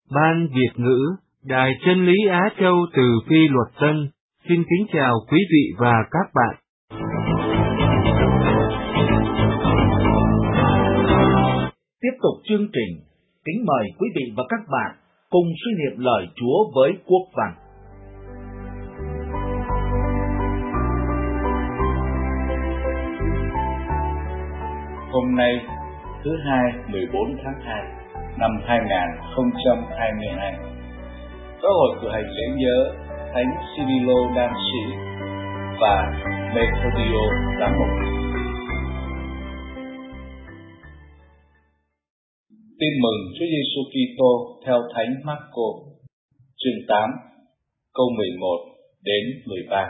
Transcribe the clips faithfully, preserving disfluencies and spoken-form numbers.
Ban Việt ngữ, Đài Chân lý Á Châu từ Phi Luật Tân, xin kính chào quý vị và các bạn. Tiếp tục chương trình, kính mời quý vị và các bạn cùng suy niệm lời Chúa với quốc văn. Hôm nay, thứ hai mười bốn tháng hai năm hai nghìn không trăm hai mươi hai, Giáo hội cử hành lễ nhớ Thánh Cyrilo Đan Sĩ và Methodio Giám mục. Tin mừng Chúa Giêsu Kitô theo Thánh Marco, chương tám, câu mười một đến mười ba.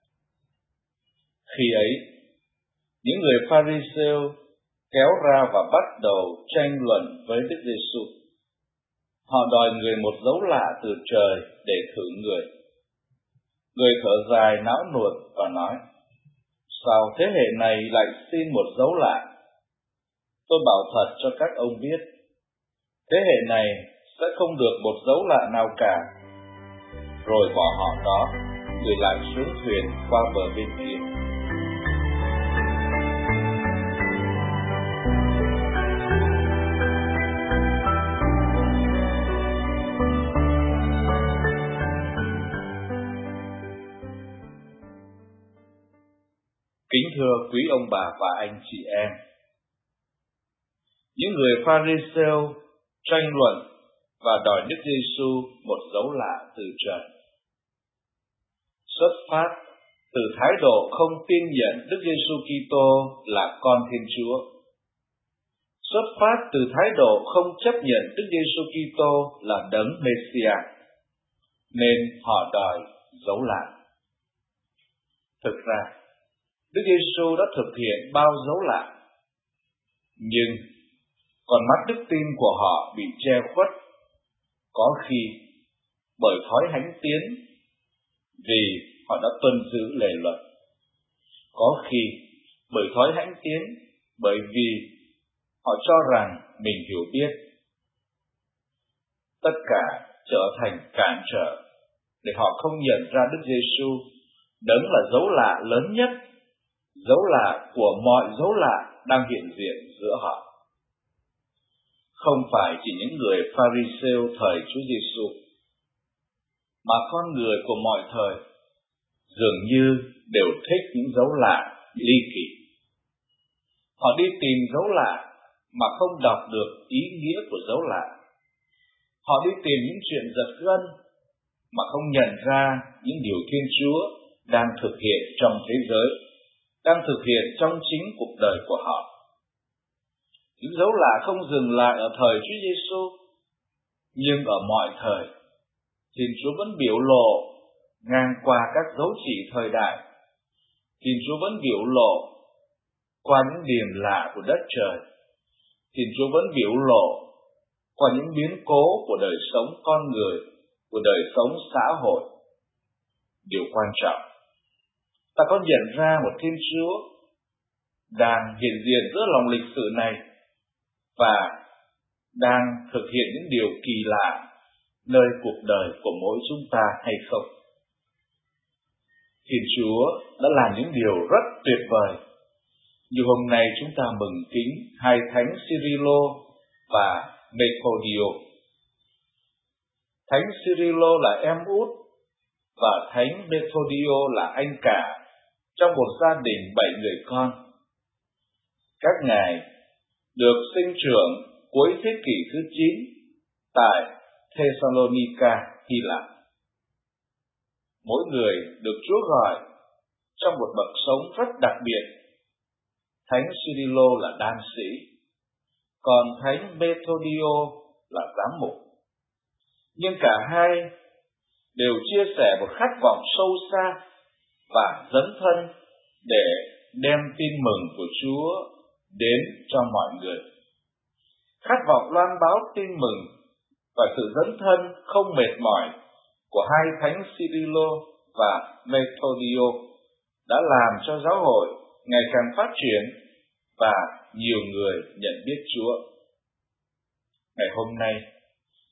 Khi ấy, những người Pha-ri-sêu kéo ra và bắt đầu tranh luận với Đức Giêsu. Họ đòi người một dấu lạ từ trời để thử người. Người thở dài não nuột và nói: Sao thế hệ này lại xin một dấu lạ? Tôi bảo thật cho các ông biết, thế hệ này sẽ không được một dấu lạ nào cả. Rồi bỏ họ đó, người lại xuống thuyền qua bờ bên kia. Kính thưa quý ông bà và anh chị em, những người Pha-ri-sêu tranh luận và đòi Đức Giêsu một dấu lạ từ trời. Xuất phát từ thái độ không tin nhận Đức Giêsu Kitô là con Thiên Chúa. Xuất phát từ thái độ không chấp nhận Đức Giêsu Kitô là đấng Mê-si-a, nên họ đòi dấu lạ. Thực ra, Đức Giêsu đã thực hiện bao dấu lạ, nhưng con mắt đức tin của họ bị che khuất, có khi bởi thói hãnh tiến, vì họ đã tuân giữ lề luật, có khi bởi thói hãnh tiến, bởi vì họ cho rằng mình hiểu biết. Tất cả trở thành cản trở để họ không nhận ra Đức Giêsu đấng là dấu lạ lớn nhất, dấu lạ của mọi dấu lạ đang hiện diện giữa họ. Không phải chỉ những người Pha-ri-sêu thời Chúa Giêsu, mà con người của mọi thời dường như đều thích những dấu lạ ly kỳ. Họ đi tìm dấu lạ mà không đọc được ý nghĩa của dấu lạ. Họ đi tìm những chuyện giật gân mà không nhận ra những điều Thiên Chúa đang thực hiện trong thế giới, đang thực hiện trong chính cuộc đời của họ. Những dấu lạ không dừng lại ở thời Chúa Giêsu, nhưng ở mọi thời, Thiên Chúa vẫn biểu lộ ngang qua các dấu chỉ thời đại. Thiên Chúa vẫn biểu lộ qua những điềm lạ của đất trời. Thiên Chúa vẫn biểu lộ qua những biến cố của đời sống con người, của đời sống xã hội. Điều quan trọng, ta có nhận ra một Thiên Chúa đang hiện diện giữa lòng lịch sử này và đang thực hiện những điều kỳ lạ nơi cuộc đời của mỗi chúng ta hay không? Thiên Chúa đã làm những điều rất tuyệt vời. Như hôm nay chúng ta mừng kính hai Thánh Cyrilo và Methodio. Thánh Cyrilo là em út và Thánh Methodio là anh cả trong một gia đình bảy người con. Các ngài được sinh trưởng cuối thế kỷ thứ chín tại Thessalonica, Hy Lạp. Mỗi người được Chúa gọi trong một bậc sống rất đặc biệt. Thánh Cyrilo là đan sĩ, còn Thánh Methodio là giám mục. Nhưng cả hai đều chia sẻ một khát vọng sâu xa và dấn thân để đem tin mừng của Chúa đến cho mọi người. Khát vọng loan báo tin mừng và sự dấn thân không mệt mỏi của hai Thánh Cyrilo và Methodio đã làm cho giáo hội ngày càng phát triển và nhiều người nhận biết Chúa. Ngày hôm nay,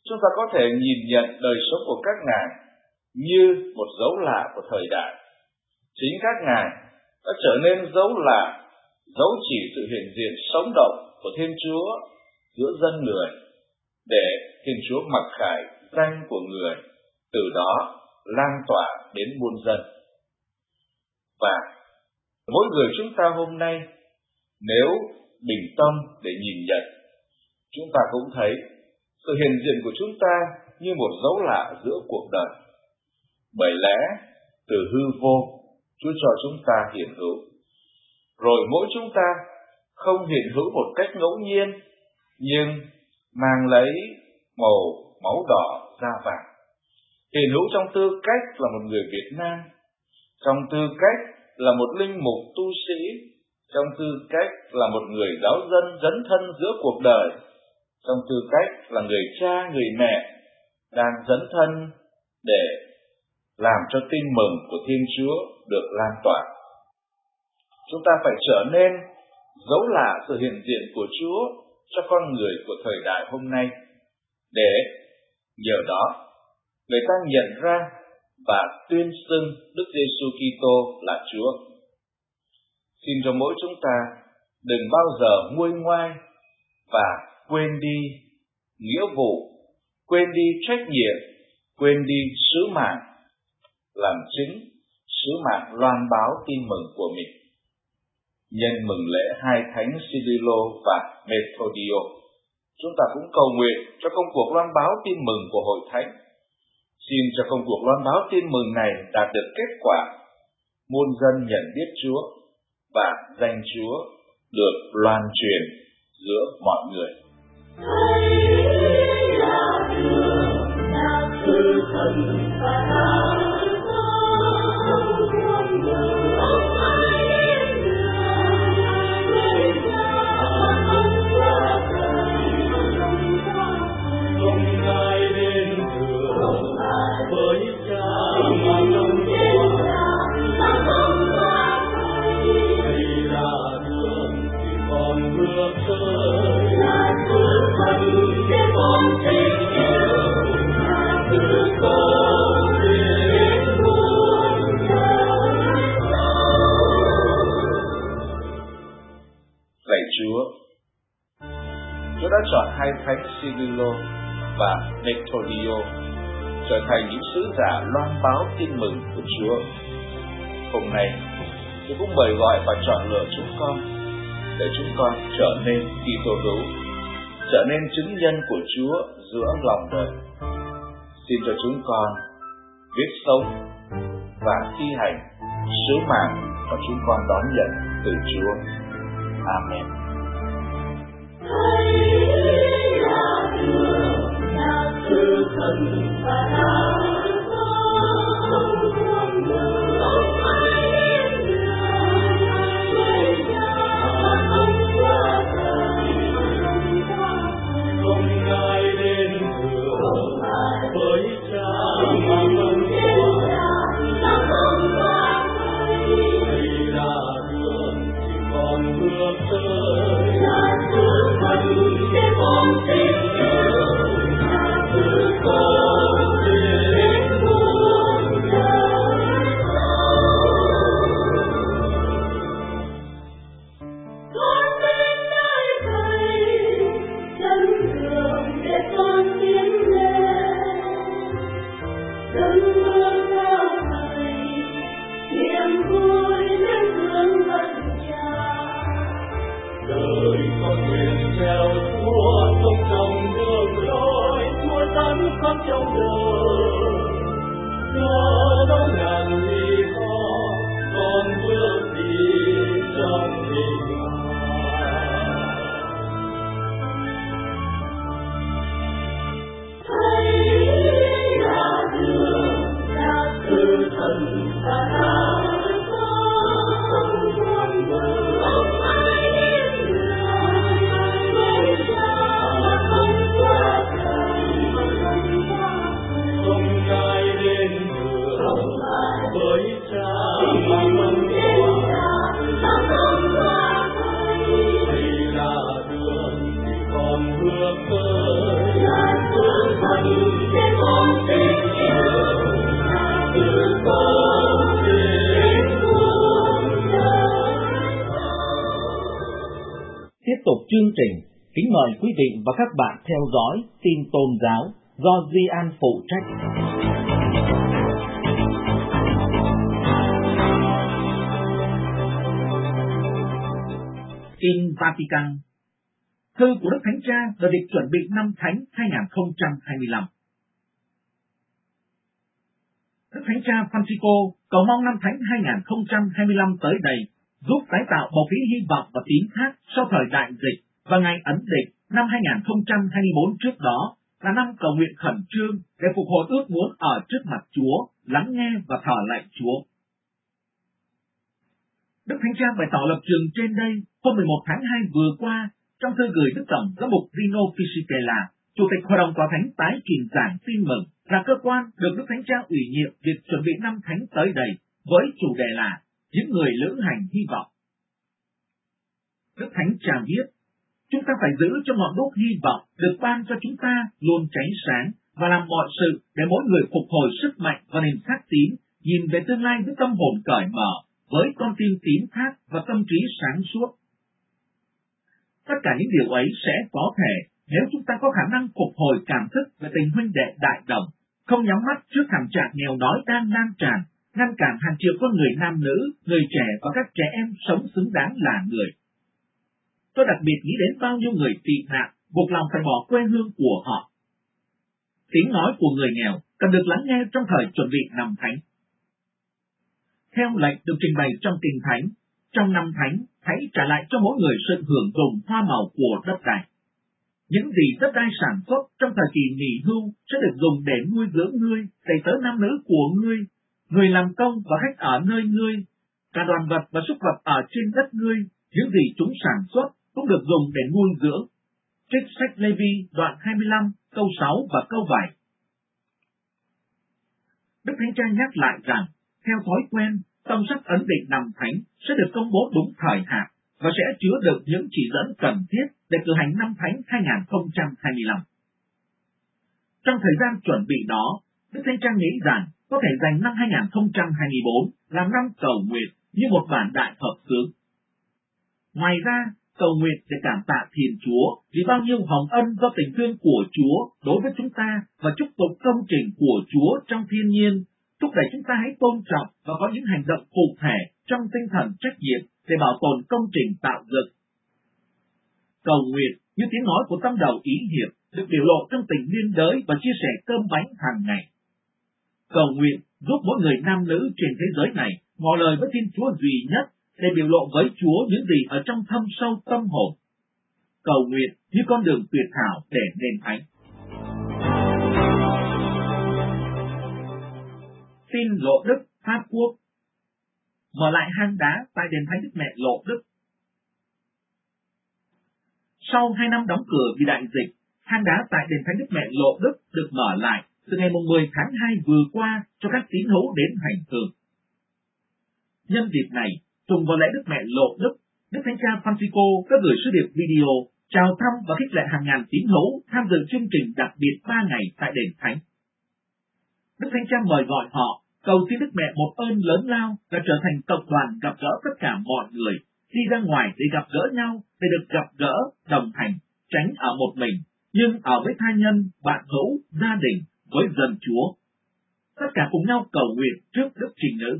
chúng ta có thể nhìn nhận đời sống của các ngài như một dấu lạ của thời đại. Chính các ngài đã trở nên dấu lạ, dấu chỉ sự hiện diện sống động của Thiên Chúa giữa dân người, để Thiên Chúa mặc khải danh của người, từ đó lan tỏa đến muôn dân. Và mỗi người chúng ta hôm nay, nếu bình tâm để nhìn nhận, chúng ta cũng thấy sự hiện diện của chúng ta như một dấu lạ giữa cuộc đời. Bởi lẽ, từ hư vô, Chúa cho chúng ta hiện hữu. Rồi mỗi chúng ta không hiện hữu một cách ngẫu nhiên, nhưng mang lấy màu máu đỏ da vàng. Hiện hữu trong tư cách là một người Việt Nam, trong tư cách là một linh mục tu sĩ, trong tư cách là một người giáo dân dấn thân giữa cuộc đời, trong tư cách là người cha, người mẹ đang dấn thân để làm cho tin mừng của Thiên Chúa được lan tỏa. Chúng ta phải trở nên dấu lạ sự hiện diện của Chúa cho con người của thời đại hôm nay, để nhờ đó người ta nhận ra và tuyên xưng Đức Giêsu Kitô là Chúa. Xin cho mỗi chúng ta đừng bao giờ nguôi ngoai và quên đi nghĩa vụ, quên đi trách nhiệm, quên đi sứ mạng, làm chứng sứ mạng loan báo tin mừng của mình. Nhân mừng lễ hai thánh Cyrilo và Methodio, chúng ta cũng cầu nguyện cho công cuộc loan báo tin mừng của Hội Thánh. Xin cho công cuộc loan báo tin mừng này đạt được kết quả, muôn dân nhận biết Chúa và danh Chúa được loan truyền giữa mọi người. Lạy Chúa, Chúa đã chọn hai thánh Cyrilo và Methodio trở thành những sứ giả loan báo tin mừng của Chúa. Hôm nay, Chúa cũng mời gọi và chọn lựa chúng con để chúng con trở nên Kitô hữu, trở nên chứng nhân của Chúa giữa lòng đời. Xin cho chúng con biết sống và thi hành sứ mạng mà chúng con đón nhận từ Chúa. Amen. Bước tới chương trình, kính mời quý vị và các bạn theo dõi tin tôn giáo do Di An phụ trách. Tin Vatican. Thư của Đức Thánh Cha về việc chuẩn bị năm Thánh hai không hai lăm. Đức Thánh Cha Francisco cầu mong năm Thánh hai không hai lăm tới đây giúp tái tạo bầu khí hy vọng và tín thác sau thời đại dịch, và ngày ấn định năm hai không hai tư trước đó là năm cầu nguyện khẩn trương để phục hồi ước muốn ở trước mặt Chúa, lắng nghe và thờ lạy Chúa. Đức Thánh Cha bày tỏ lập trường trên đây hôm mười một tháng hai vừa qua trong thư gửi Đức Tổng giám mục Rino Fisichella, Chủ tịch Hội đồng Tòa Thánh tái truyền giảng tin mừng, là cơ quan được Đức Thánh Cha ủy nhiệm việc chuẩn bị năm Thánh tới đây với chủ đề là những người lữ hành hy vọng. Đức Thánh Cha viết, chúng ta phải giữ cho ngọn đuốc hy vọng được ban cho chúng ta luôn cháy sáng và làm mọi sự để mỗi người phục hồi sức mạnh và niềm xác tín, nhìn về tương lai với tâm hồn cởi mở, với con tim tín thác và tâm trí sáng suốt. Tất cả những điều ấy sẽ có thể nếu chúng ta có khả năng phục hồi cảm thức về tình huynh đệ đại đồng, không nhắm mắt trước thảm trạng nghèo đói đang lan tràn, ngăn cản hàng triệu con người nam nữ, người trẻ và các trẻ em sống xứng đáng là người. Tôi đặc biệt nghĩ đến bao nhiêu người tị nạn, buộc lòng phải bỏ quê hương của họ. Tiếng nói của người nghèo cần được lắng nghe trong thời chuẩn bị năm Thánh. Theo lệnh được trình bày trong Kinh Thánh, trong năm Thánh, hãy trả lại cho mỗi người sự hưởng dụng hoa màu của đất đai. Những gì đất đai sản xuất trong thời kỳ nghỉ hưu sẽ được dùng để nuôi dưỡng ngươi, đầy tớ nam nữ của ngươi, người làm công và khách ở nơi ngươi, cả đoàn vật và súc vật ở trên đất ngươi, những gì chúng sản xuất cũng được dùng để nuôi dưỡng. Trích sách Lê-vi đoạn hai mươi lăm, câu sáu và câu bảy. Đức Thánh Cha nhắc lại rằng, theo thói quen, tông sách ấn định năm Thánh sẽ được công bố đúng thời hạn và sẽ chứa được những chỉ dẫn cần thiết để cử hành năm Thánh hai không hai lăm. Trong thời gian chuẩn bị đó, Đức Thánh Cha nghĩ rằng có thể dành năm hai không hai tư làm năm cầu nguyện như một bản đại hợp xướng. Ngoài ra, cầu nguyện để cảm tạ Thiên Chúa vì bao nhiêu hồng ân do tình thương của Chúa đối với chúng ta và chúc tụng công trình của Chúa trong thiên nhiên, thúc đẩy chúng ta hãy tôn trọng và có những hành động cụ thể trong tinh thần trách nhiệm để bảo tồn công trình tạo dựng. Cầu nguyện như tiếng nói của tâm đầu ý hiệp được biểu lộ trong tình liên đới và chia sẻ cơm bánh hàng ngày. Cầu nguyện giúp mỗi người nam nữ trên thế giới này ngỏ lời với Thiên Chúa duy nhất để biểu lộ với Chúa những gì ở trong thâm sâu tâm hồn. Cầu nguyện như con đường tuyệt hảo để nên thánh. Tin Lộ Đức Pháp Quốc. Mở lại hang đá tại đền Thánh Đức Mẹ Lộ Đức. Sau hai năm đóng cửa vì đại dịch, hang đá tại đền Thánh Đức Mẹ Lộ Đức được mở lại từ ngày mười tháng hai vừa qua cho các tín hữu đến hành hương. Nhân dịp này, trùng vào lễ Đức Mẹ Lộ Đức, Đức Thánh Cha Francisco đã gửi sứ điệp video chào thăm và khích lệ hàng ngàn tín hữu tham dự chương trình đặc biệt ba ngày tại đền Thánh. Đức Thánh Cha mời gọi họ cầu xin Đức Mẹ một ơn lớn lao là trở thành cộng đoàn gặp gỡ tất cả mọi người, đi ra ngoài để gặp gỡ nhau, để được gặp gỡ, đồng hành, tránh ở một mình, nhưng ở với tha nhân, bạn hữu, gia đình, với dân Chúa. Tất cả cùng nhau cầu nguyện trước Đức Trinh Nữ.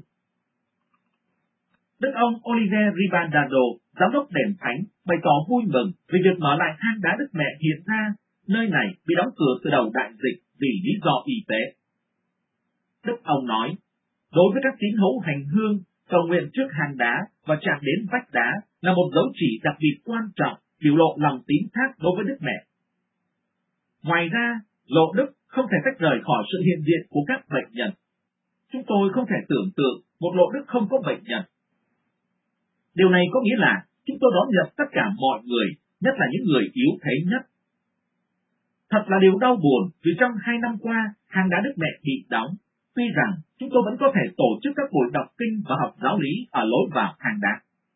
Đức ông Oliver Ribandado, giám đốc đền Thánh, bày tỏ vui mừng vì việc mở lại hang đá Đức Mẹ hiện ra, nơi này bị đóng cửa từ đầu đại dịch vì lý do y tế. Đức ông nói, đối với các tín hữu hành hương, cầu nguyện trước hang đá và chạm đến vách đá là một dấu chỉ đặc biệt quan trọng, biểu lộ lòng tín thác đối với Đức Mẹ. Ngoài ra, Lộ Đức không thể tách rời khỏi sự hiện diện của các bệnh nhân. Chúng tôi không thể tưởng tượng một Lộ Đức không có bệnh nhân. Điều này có nghĩa là chúng tôi đón nhận tất cả mọi người, nhất là những người yếu thế nhất. Thật là điều đau buồn vì trong hai năm qua, hang đá Đức Mẹ bị đóng, tuy rằng chúng tôi vẫn có thể tổ chức các buổi đọc kinh và học giáo lý ở lối vào hang đá.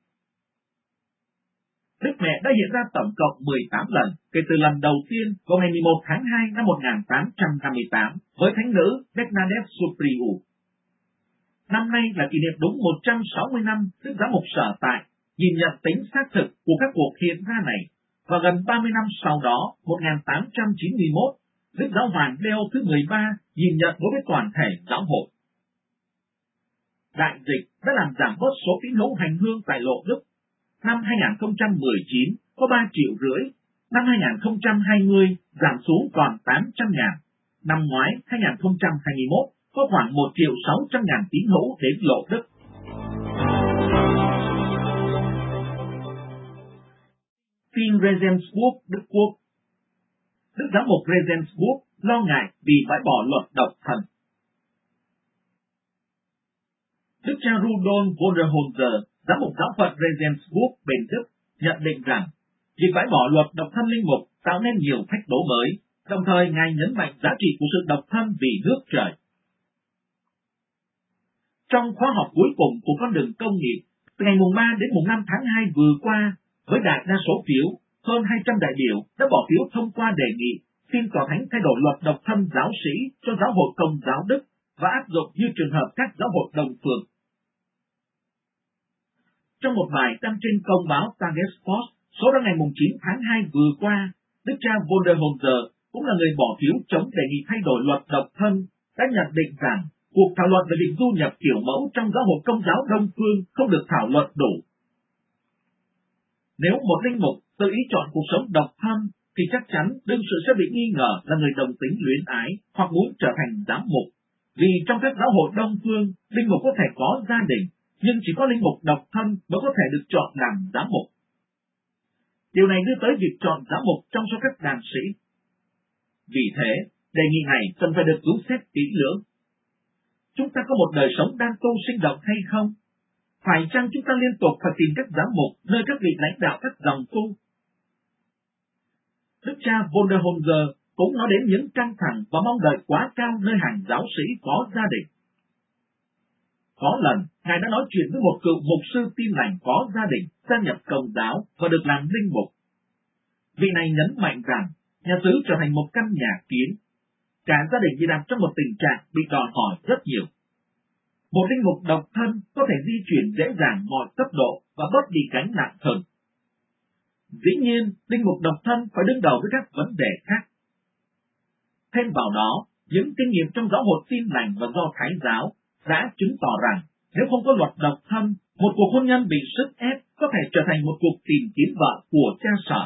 Đức Mẹ đã hiện ra tổng cộng mười tám lần kể từ lần đầu tiên vào ngày mười một tháng hai năm một nghìn tám trăm năm mươi tám với Thánh nữ Bernadette Soubirous. Năm nay là kỷ niệm đúng một trăm sáu mươi năm Đức Giám mục Sở Tại nhìn nhận tính xác thực của các cuộc hiện ra này, và gần ba mươi năm sau đó, một nghìn tám trăm chín mươi mốt, Đức Giáo hoàng Leo thứ mười ba nhìn nhận đối với toàn thể giáo hội. Đại dịch đã làm giảm bớt số tín hữu hành hương tại Lộ Đức. Năm hai nghìn không trăm mười chín có ba triệu rưỡi, năm hai nghìn không trăm hai mươi giảm xuống còn tám trăm ngàn, năm ngoái hai nghìn không trăm hai mươi mốt có khoảng một triệu sáu trăm ngàn tín hữu đến Lộ Đức. Tin Regensburg, Đức Quốc. Đức giám mục Regensburg lo ngại vì bãi bỏ luật độc thân. Đức cha Rudolf Wolderholzer, giám mục giáo phận Regensburg bên Đức, nhận định rằng việc bãi bỏ luật độc thân linh mục tạo nên nhiều thách đố mới, đồng thời Ngài nhấn mạnh giá trị của sự độc thân vì nước trời. Trong khóa học cuối cùng của con đường công nghiệp, từ ngày mùng ba đến mùng năm tháng hai vừa qua, với đại đa số phiếu, hơn hai trăm đại biểu đã bỏ phiếu thông qua đề nghị xin tòa thánh thay đổi luật độc thân giáo sĩ cho giáo hội Công giáo Đức và áp dụng như trường hợp các giáo hội đồng phương. Trong một bài đăng trên công báo Tagespost số ra ngày chín tháng hai vừa qua, Đức cha Wolderholzer cũng là người bỏ phiếu chống đề nghị thay đổi luật độc thân, đã nhận định rằng cuộc thảo luận về việc du nhập kiểu mẫu trong giáo hội Công giáo Đông phương không được thảo luận đủ. Nếu một linh mục tự ý chọn cuộc sống độc thân, thì chắc chắn đương sự sẽ bị nghi ngờ là người đồng tính luyến ái hoặc muốn trở thành giám mục. Vì trong các giáo hội Đông phương, linh mục có thể có gia đình, nhưng chỉ có linh mục độc thân mới có thể được chọn làm giám mục. Điều này đưa tới việc chọn giám mục trong số các đàn sĩ. Vì thế, đề nghị này cần phải được cứu xét kỹ lưỡng. Chúng ta có một đời sống đang tu sinh động hay không? Phải chăng chúng ta liên tục phải tìm các giám mục nơi các vị lãnh đạo các dòng tu? Đức cha Wolderholzer cũng nói đến những căng thẳng và mong đợi quá cao nơi hàng giáo sĩ có gia đình. Có lần, Ngài đã nói chuyện với một cựu mục sư Tin Lành có gia đình, gia nhập Công giáo và được làm linh mục. Vị này nhấn mạnh rằng, nhà xứ trở thành một căn nhà kiến. Cả gia đình bị đặt trong một tình trạng bị đòi hỏi rất nhiều. Một linh mục độc thân có thể di chuyển dễ dàng mọi cấp độ và bớt đi gánh nặng hơn. Dĩ nhiên, linh mục độc thân phải đương đầu với các vấn đề khác. Thêm vào đó, những kinh nghiệm trong giáo hội Tin Lành và Do Thái giáo đã chứng tỏ rằng nếu không có luật độc thân, một cuộc hôn nhân bị sức ép có thể trở thành một cuộc tìm kiếm vợ của cha sở.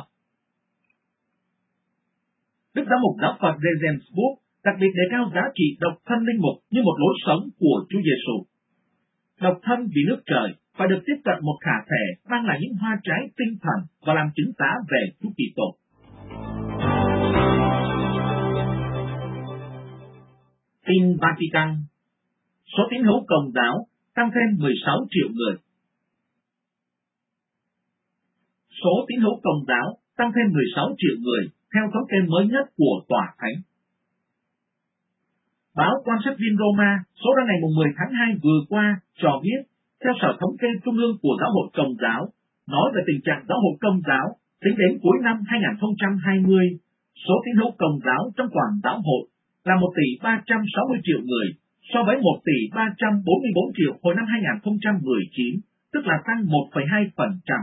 Đức giám mục giáo phận Regensburg đặc biệt đề cao giá trị độc thân linh mục như một lối sống của Chúa Giêsu. Độc thân vì nước trời phải được tiếp cận một khả thể mang lại những hoa trái tinh thần và làm chứng tá về Chúa Kitô. Tin Vatican. Số tín hữu Công giáo tăng thêm mười sáu triệu người. Số tín hữu Công giáo tăng thêm mười sáu triệu người theo thống kê mới nhất của Tòa Thánh. Báo Quan sát viên Roma số ra ngày mười tháng hai vừa qua cho biết, theo Sở Thống kê Trung ương của Giáo hội Công giáo, nói về tình trạng Giáo hội Công giáo, tính đến cuối năm hai nghìn không trăm hai mươi, số tín hữu Công giáo trong toàn giáo hội là một tỷ ba trăm sáu mươi triệu người, so với một tỷ ba trăm bốn mươi bốn triệu hồi năm hai nghìn không trăm mười chín, tức là tăng một phẩy hai phần trăm.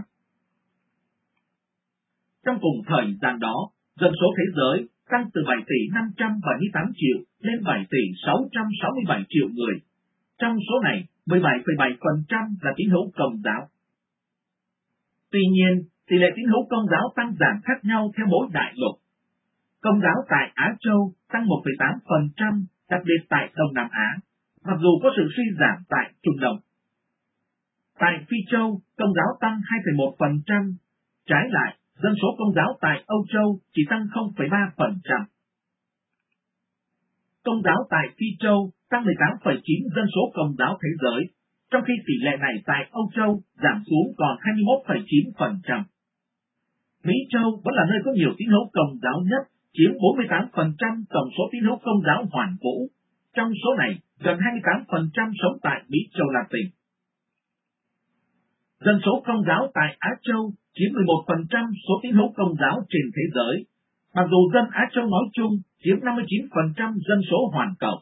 Trong cùng thời gian đó, dân số thế giới tăng từ bảy tỷ năm trăm bảy mươi tám triệu lên bảy tỷ sáu trăm sáu mươi bảy triệu người. Trong số này, mười bảy phẩy bảy phần trăm là tín hữu Công giáo. Tuy nhiên, tỷ lệ tín hữu Công giáo tăng giảm khác nhau theo mỗi đại lục. Công giáo tại Á Châu tăng một phẩy tám phần trăm, đặc biệt tại Đông Nam Á, mặc dù có sự suy giảm tại Trung Đông. Tại Phi Châu, Công giáo tăng hai phẩy một phần trăm, trái lại, dân số Công giáo tại Âu Châu chỉ tăng không phẩy ba phần trăm. Công giáo tại Phi Châu tăng mười tám phẩy chín dân số Công giáo thế giới, trong khi tỷ lệ này tại Âu Châu giảm xuống còn hai mươi mốt phẩy chín phần trăm. Mỹ Châu vẫn là nơi có nhiều tín hữu Công giáo nhất, chiếm bốn mươi tám phần trăm tổng số tín hữu Công giáo hoàn vũ. Trong số này, gần hai mươi tám phần trăm sống tại Mỹ Châu Latin. Dân số Công giáo tại Á Châu chiếm mười một phần trăm số tín hữu Công giáo trên thế giới, mặc dù dân Á Châu nói chung chiếm năm mươi chín phần trăm dân số hoàn cầu.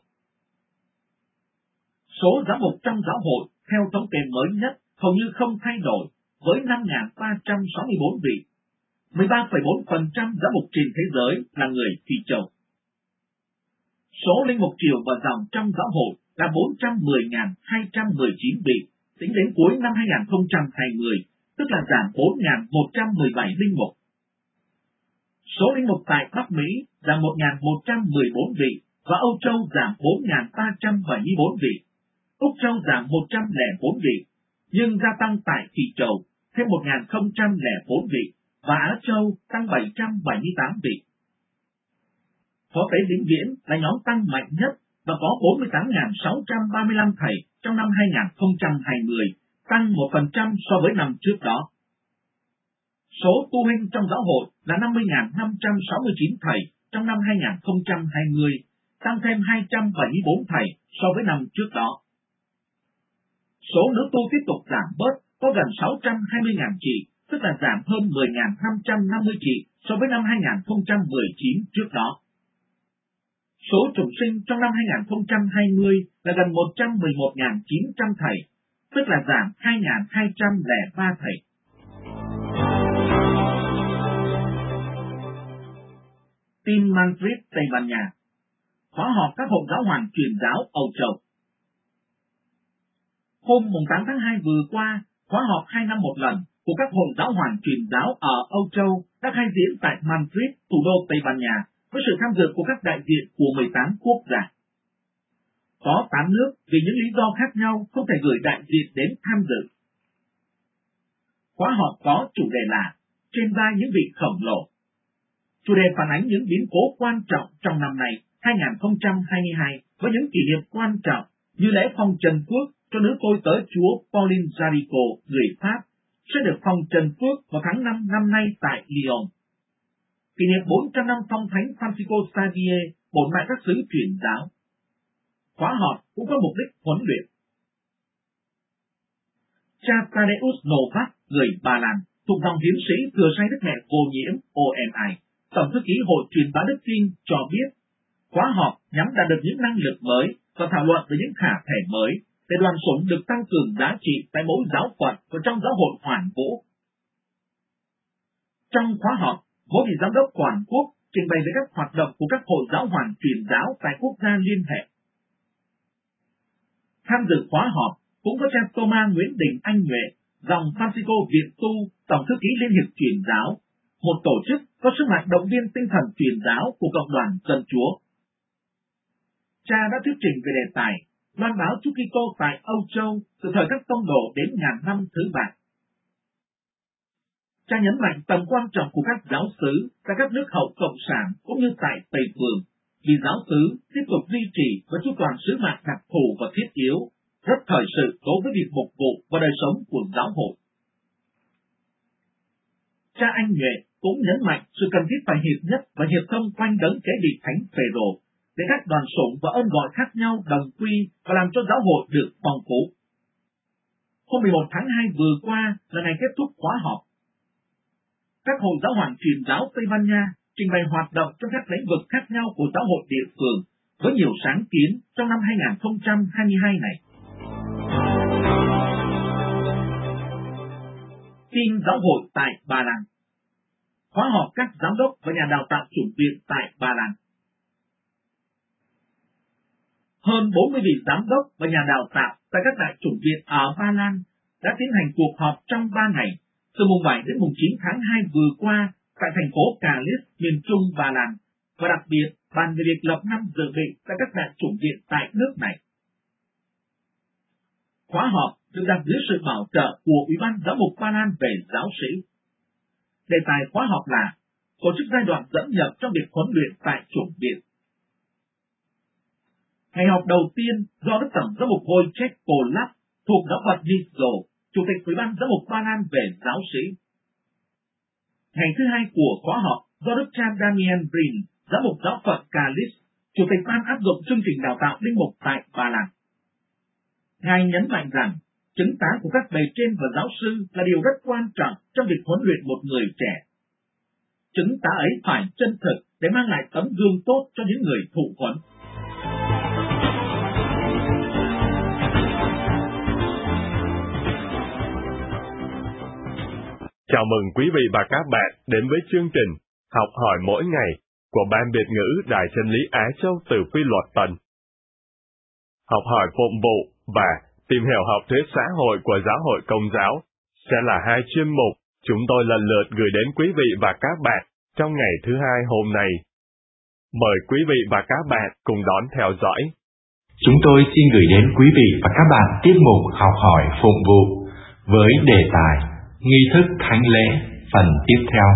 Số giám mục trong giáo hội theo thống kê mới nhất hầu như không thay đổi với năm nghìn ba trăm sáu mươi bốn vị. mười ba phẩy bốn phần trăm giám mục trên thế giới là người Phi Châu. Số linh mục triều và dòng trong giáo hội là bốn trăm mười nghìn hai trăm mười chín vị, tính đến cuối năm hai nghìn không trăm hai mươi, tức là giảm bốn nghìn một trăm mười bảy linh mục. Số linh mục tại Bắc Mỹ giảm một nghìn một trăm mười bốn vị và Âu Châu giảm bốn nghìn ba trăm bảy mươi bốn vị. Úc Châu giảm một trăm lẻ bốn vị, nhưng gia tăng tại Phi Châu thêm một nghìn không trăm lẻ bốn vị và Á Châu tăng bảy trăm bảy mươi tám vị. Phó tế vĩnh viễn là nhóm tăng mạnh nhất và có bốn mươi tám nghìn sáu trăm ba mươi lăm thầy trong năm hai nghìn không trăm hai mươi, tăng một phần trăm so với năm trước đó. Số tu huynh trong giáo hội là năm mươi nghìn năm trăm sáu mươi chín thầy trong năm hai nghìn không trăm hai mươi, tăng thêm hai trăm bảy mươi bốn thầy so với năm trước đó. Số nữ tu tiếp tục giảm bớt, có gần sáu trăm hai mươi nghìn chị, tức là giảm hơn mười nghìn năm trăm năm mươi chị so với năm hai nghìn không trăm mười chín trước đó. Số trùng sinh trong năm hai nghìn không trăm hai mươi là gần một trăm mười một nghìn chín trăm thầy, tức là giảm hai nghìn hai trăm lẻ ba thầy. Tin Madrid, Tây Ban Nha. Khóa họp các hội giáo hoàng truyền giáo Âu Châu. Hôm tám tháng hai vừa qua, khóa họp hai năm một lần của các hội giáo hoàng truyền giáo ở Âu Châu đã khai diễn tại Madrid, thủ đô Tây Ban Nha, với sự tham dự của các đại diện của mười tám quốc gia. Có tám nước vì những lý do khác nhau không thể gửi đại diện đến tham dự. Khóa họp có chủ đề là Trên vai những vị khổng lồ. Chủ đề phản ánh những biến cố quan trọng trong năm nay hai nghìn không trăm hai mươi hai với những kỷ niệm quan trọng như lễ phong trần phước cho nữ tôi tớ Chúa Pauline Jaricot, người Pháp, sẽ được phong trần phước vào tháng năm năm nay tại Lyon. Kỷ niệm bốn trăm năm phong thánh Francisco Xavier, bổn mại các xứ truyền giáo. Khóa họp cũng có mục đích huấn luyện. Cha Tadeusz Nowak, người Ba Lan, thuộc dòng hiến sĩ thừa sai Đức Mẹ Vô Nhiễm O M I, Tổng thư ký Hội truyền bá Đức Tin cho biết, khóa họp nhằm đạt được những năng lực mới và thảo luận về những khả thể mới để đoàn sủng được tăng cường giá trị tại mỗi giáo phận và trong giáo hội hoàn vũ. Trong khóa họp, mỗi vị giám đốc toàn quốc trình bày về các hoạt động của các hội giáo hoàng truyền giáo tại quốc gia liên hệ. Tham dự khóa họp cũng có cha Thomas Nguyễn Đình Anh Nhuệ, dòng Francisco Việt Tu, Tổng thư ký Liên hiệp truyền giáo, một tổ chức có sức mạnh động viên tinh thần truyền giáo của cộng đoàn Dân Chúa. Cha đã thuyết trình về đề tài loan báo Chúa Kitô tại Âu Châu từ thời các tông đồ đến ngàn năm thứ ba. Cha nhấn mạnh tầm quan trọng của các giáo xứ tại các nước hậu cộng sản cũng như tại Tây Phương, vì giáo xứ tiếp tục duy trì và chu toàn sứ mạng đặc thù và thiết yếu, rất thời sự đối với việc phục vụ và đời sống của giáo hội. Cha Anh Nhuệ cũng nhấn mạnh sự cần thiết phải hiệp nhất và hiệp thông quanh đấng kế vị Thánh Phêrô để các đoàn sủng và ơn gọi khác nhau đồng quy và làm cho giáo hội được phong phú. Hôm mười một tháng hai vừa qua là ngày kết thúc khóa họp. Các hội giáo hoàng truyền giáo Tây Ban Nha trình bày hoạt động trong các lĩnh vực khác nhau của giáo hội địa phương với nhiều sáng kiến trong năm hai nghìn không trăm hai mươi hai này. Tin giáo hội tại Ba Lan. Khóa họp các giám đốc và nhà đào tạo chủng viện tại Ba Lan. Hơn bốn mươi vị giám đốc và nhà đào tạo tại các đại chủng viện ở Ba Lan đã tiến hành cuộc họp trong ba ngày, từ mùng bảy đến mùng chín tháng hai vừa qua tại thành phố Kalisz, miền trung Ba Lan, và đặc biệt bàn về việc lập năm dự bị tại các đại chủng viện tại nước này. Khóa họp được đặt dưới sự bảo trợ của Ủy ban Giám mục Ba Lan về giáo sĩ. Đề tài khóa họp là tổ chức giai đoạn dẫn nhập trong việc huấn luyện tại chủng viện. Ngày họp đầu tiên do Đức Tổng Giám mục Wojciech Polak thuộc giáo phận Nizo, Chủ tịch Ủy ban Giám mục Ba Lan về giáo sĩ. Ngày thứ hai của khóa họp do Đức cha Daniel Brin, Giám mục giáo phận Kalisz, Chủ tịch ban áp dụng chương trình đào tạo linh mục tại Ba Lan. Ngài nhấn mạnh rằng chứng tá của các bề trên và giáo sư là điều rất quan trọng trong việc huấn luyện một người trẻ. Chứng tá ấy phải chân thực để mang lại tấm gương tốt cho những người thụ huấn. Chào mừng quý vị và các bạn đến với chương trình Học hỏi mỗi ngày của Ban Việt ngữ Đài Chân lý Á Châu từ Phi Luật Tân. Học hỏi phụng vụ và tìm hiểu học thuyết xã hội của Giáo hội Công giáo sẽ là hai chuyên mục chúng tôi lần lượt gửi đến quý vị và các bạn trong ngày thứ hai hôm nay. Mời quý vị và các bạn cùng đón theo dõi. Chúng tôi xin gửi đến quý vị và các bạn tiết mục Học hỏi phụng vụ với đề tài Nghi thức thánh lễ phần tiếp theo.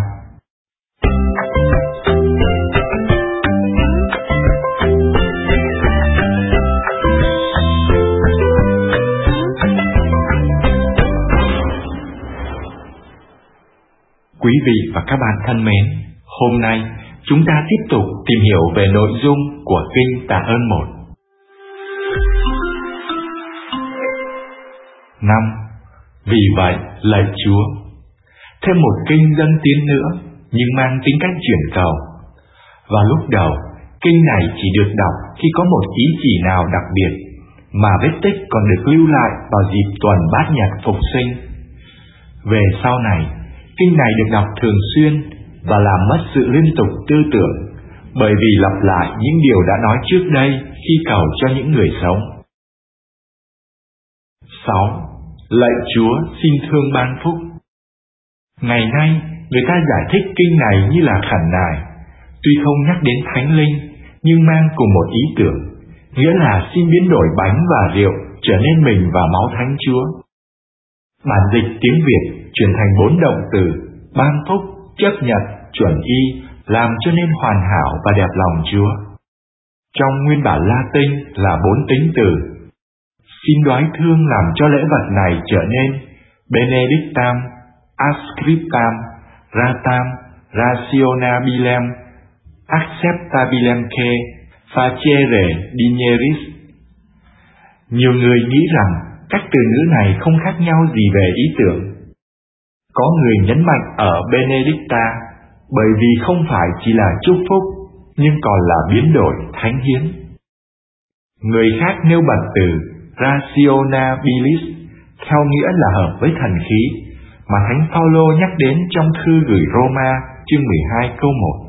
Quý vị và các bạn thân mến, hôm nay chúng ta tiếp tục tìm hiểu về nội dung của Kinh Tạ ơn một. năm. Vì vậy, lạy Chúa. Thêm một kinh dân tiến nữa, nhưng mang tính cách chuyển cầu. Và lúc đầu, kinh này chỉ được đọc khi có một ý chỉ nào đặc biệt, mà vết tích còn được lưu lại vào dịp tuần Bát Nhật Phục Sinh. Về sau này, kinh này được đọc thường xuyên và làm mất sự liên tục tư tưởng, bởi vì lặp lại những điều đã nói trước đây khi cầu cho những người sống. sáu. Lạy Chúa xin thương ban phúc. Ngày nay, người ta giải thích kinh này như là khẩn nài, tuy không nhắc đến thánh linh, nhưng mang cùng một ý tưởng, nghĩa là xin biến đổi bánh và rượu trở nên mình và máu Thánh Chúa. Bản dịch tiếng Việt chuyển thành bốn động từ ban phúc, chấp nhận, chuẩn y, làm cho nên hoàn hảo và đẹp lòng Chúa. Trong nguyên bản Latin là bốn tính từ. Xin đoái thương làm cho lễ vật này trở nên benedictam, ascriptam, ratam, rationabilem, acceptabilemque, facere dineris. Nhiều người nghĩ rằng các từ ngữ này không khác nhau gì về ý tưởng. Có người nhấn mạnh ở benedicta bởi vì không phải chỉ là chúc phúc, nhưng còn là biến đổi thánh hiến. Người khác nêu bật từ rationabilis theo nghĩa là hợp với thần khí mà Thánh Phaolô nhắc đến trong thư gửi Roma chương mười hai câu một.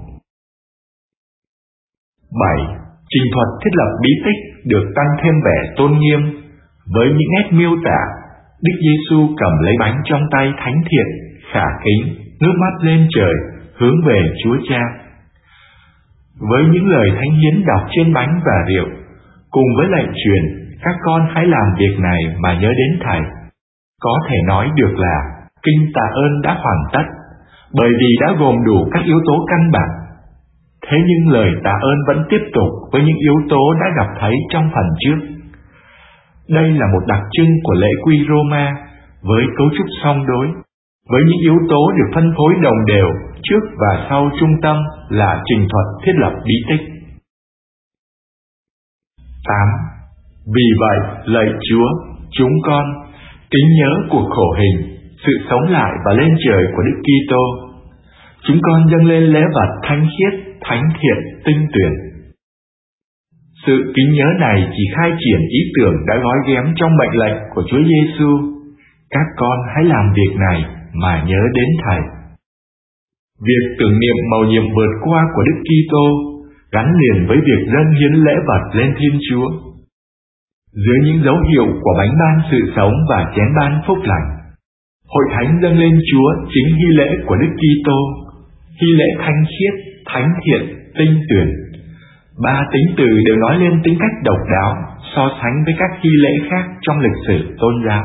bảy. Trình thuật thiết lập bí tích được tăng thêm vẻ tôn nghiêm với những nét miêu tả Đức Giêsu cầm lấy bánh trong tay thánh thiện, khả kính, ngước mắt lên trời, hướng về Chúa Cha. Với những lời thánh hiến đọc trên bánh và rượu, cùng với lệnh truyền các con hãy làm việc này mà nhớ đến Thầy, có thể nói được là kinh tạ ơn đã hoàn tất, bởi vì đã gồm đủ các yếu tố căn bản. Thế nhưng lời tạ ơn vẫn tiếp tục với những yếu tố đã gặp thấy trong phần trước. Đây là một đặc trưng của lễ quy Roma với cấu trúc song đối, với những yếu tố được phân phối đồng đều trước và sau trung tâm là trình thuật thiết lập bí tích. tám. Vì vậy, lạy Chúa, chúng con kính nhớ cuộc khổ hình, sự sống lại và lên trời của Đức Kitô. Chúng con dâng lên lễ vật thánh khiết, thánh thiện, tinh tuyển. Sự kính nhớ này chỉ khai triển ý tưởng đã gói ghém trong mệnh lệnh của Chúa Giêsu: các con hãy làm việc này mà nhớ đến Thầy. Việc tưởng niệm mầu nhiệm vượt qua của Đức Kitô gắn liền với việc dâng hiến lễ vật lên Thiên Chúa. Dưới những dấu hiệu của bánh ban sự sống và chén ban phúc lành, Hội Thánh dâng lên Chúa chính hy lễ của Đức Kitô, hy lễ thanh khiết, thánh thiện, tinh tuyển. Ba tính từ đều nói lên tính cách độc đáo so sánh với các hy lễ khác trong lịch sử tôn giáo.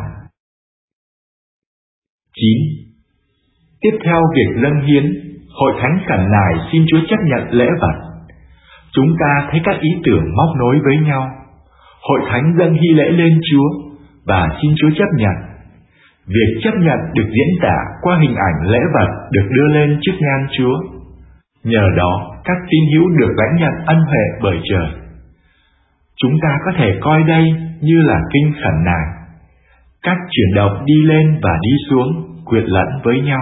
chín. Tiếp theo việc dâng hiến, Hội Thánh khẩn nài xin Chúa chấp nhận lễ vật. Chúng ta thấy các ý tưởng móc nối với nhau. Hội Thánh dâng hy lễ lên Chúa và xin Chúa chấp nhận. Việc chấp nhận được diễn tả qua hình ảnh lễ vật được đưa lên trước nhan Chúa. Nhờ đó, các tín hữu được lãnh nhận ân huệ bởi trời. Chúng ta có thể coi đây như là kinh khẩn nài. Các chuyển động đi lên và đi xuống quyện lẫn với nhau.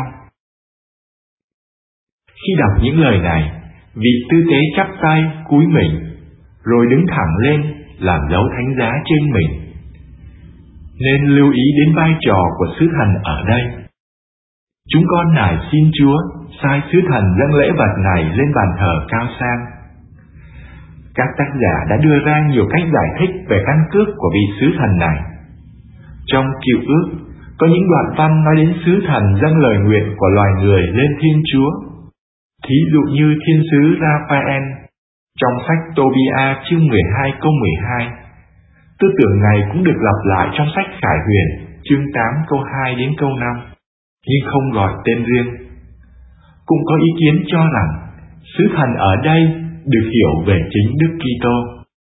Khi đọc những lời này, vị tư tế chắp tay cúi mình, rồi đứng thẳng lên làm dấu thánh giá trên mình. Nên lưu ý đến vai trò của sứ thần ở đây. Chúng con nài xin Chúa sai sứ thần dâng lễ vật này lên bàn thờ cao sang. Các tác giả đã đưa ra nhiều cách giải thích về căn cước của vị sứ thần này. Trong Cựu Ước, có những đoạn văn nói đến sứ thần dâng lời nguyện của loài người lên Thiên Chúa. Thí dụ như thiên sứ Raphael trong sách Tobia chương mười hai câu mười hai. Tư tưởng này cũng được lặp lại trong sách Khải Huyền chương tám câu hai đến câu năm, nhưng không gọi tên riêng. Cũng có ý kiến cho rằng sứ thần ở đây được hiểu về chính Đức Kitô.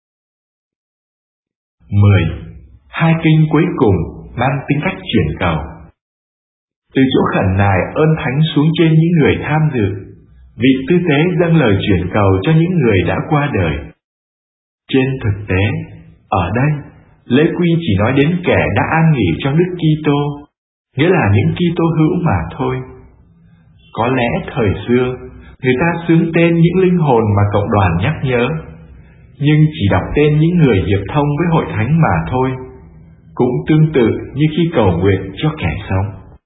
mười. Hai kinh cuối cùng mang tính cách chuyển cầu. Từ chỗ khẩn nài ơn thánh xuống trên những người tham dự, vị tư tế dâng lời chuyển cầu cho những người đã qua đời. Trên thực tế, ở đây, lễ quy chỉ nói đến kẻ đã an nghỉ trong Đức Kitô, nghĩa là những Kitô hữu mà thôi. Có lẽ thời xưa, người ta xướng tên những linh hồn mà cộng đoàn nhắc nhớ, nhưng chỉ đọc tên những người hiệp thông với hội thánh mà thôi, cũng tương tự như khi cầu nguyện cho kẻ sống.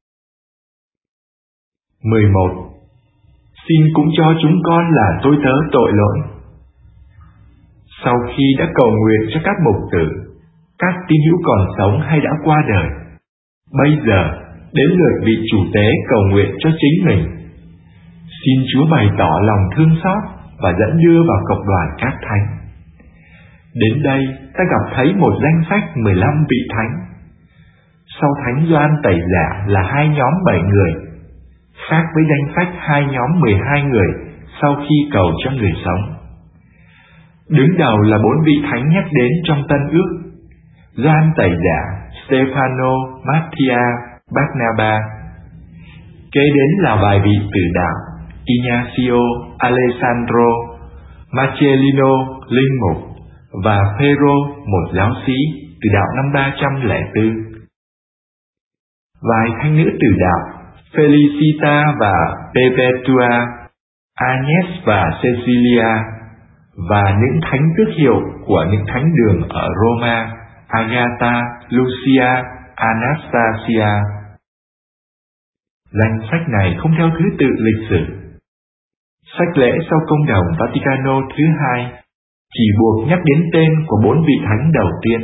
mười một. Xin cũng cho chúng con là tôi tớ tội lỗi. Sau khi đã cầu nguyện cho các mục tử, các tín hữu còn sống hay đã qua đời, bây giờ đến lượt vị chủ tế cầu nguyện cho chính mình. Xin Chúa bày tỏ lòng thương xót và dẫn đưa vào cộng đoàn các thánh. Đến đây ta gặp thấy một danh sách mười lăm vị thánh. Sau thánh Gioan Tẩy Giả là hai nhóm bảy người, khác với danh sách hai nhóm mười hai người sau khi cầu cho người sống. Đứng đầu là bốn vị thánh nhắc đến trong Tân Ước: Gioan Tẩy Giả, Stefano, Matthia, Barnaba. Kế đến là vài vị tử đạo: Ignacio, Alessandro, Marcellino, linh mục, và Phêrô, một giáo sĩ, từ đạo năm ba trăm lẻ bốn. Vài thánh nữ tử đạo: Felicita và Perpetua, Agnes và Cecilia, và những thánh tước hiệu của những thánh đường ở Roma: Agatha, Lucia, Anastasia. Danh sách này không theo thứ tự lịch sử. Sách lễ sau công đồng Vaticano thứ hai chỉ buộc nhắc đến tên của bốn vị thánh đầu tiên.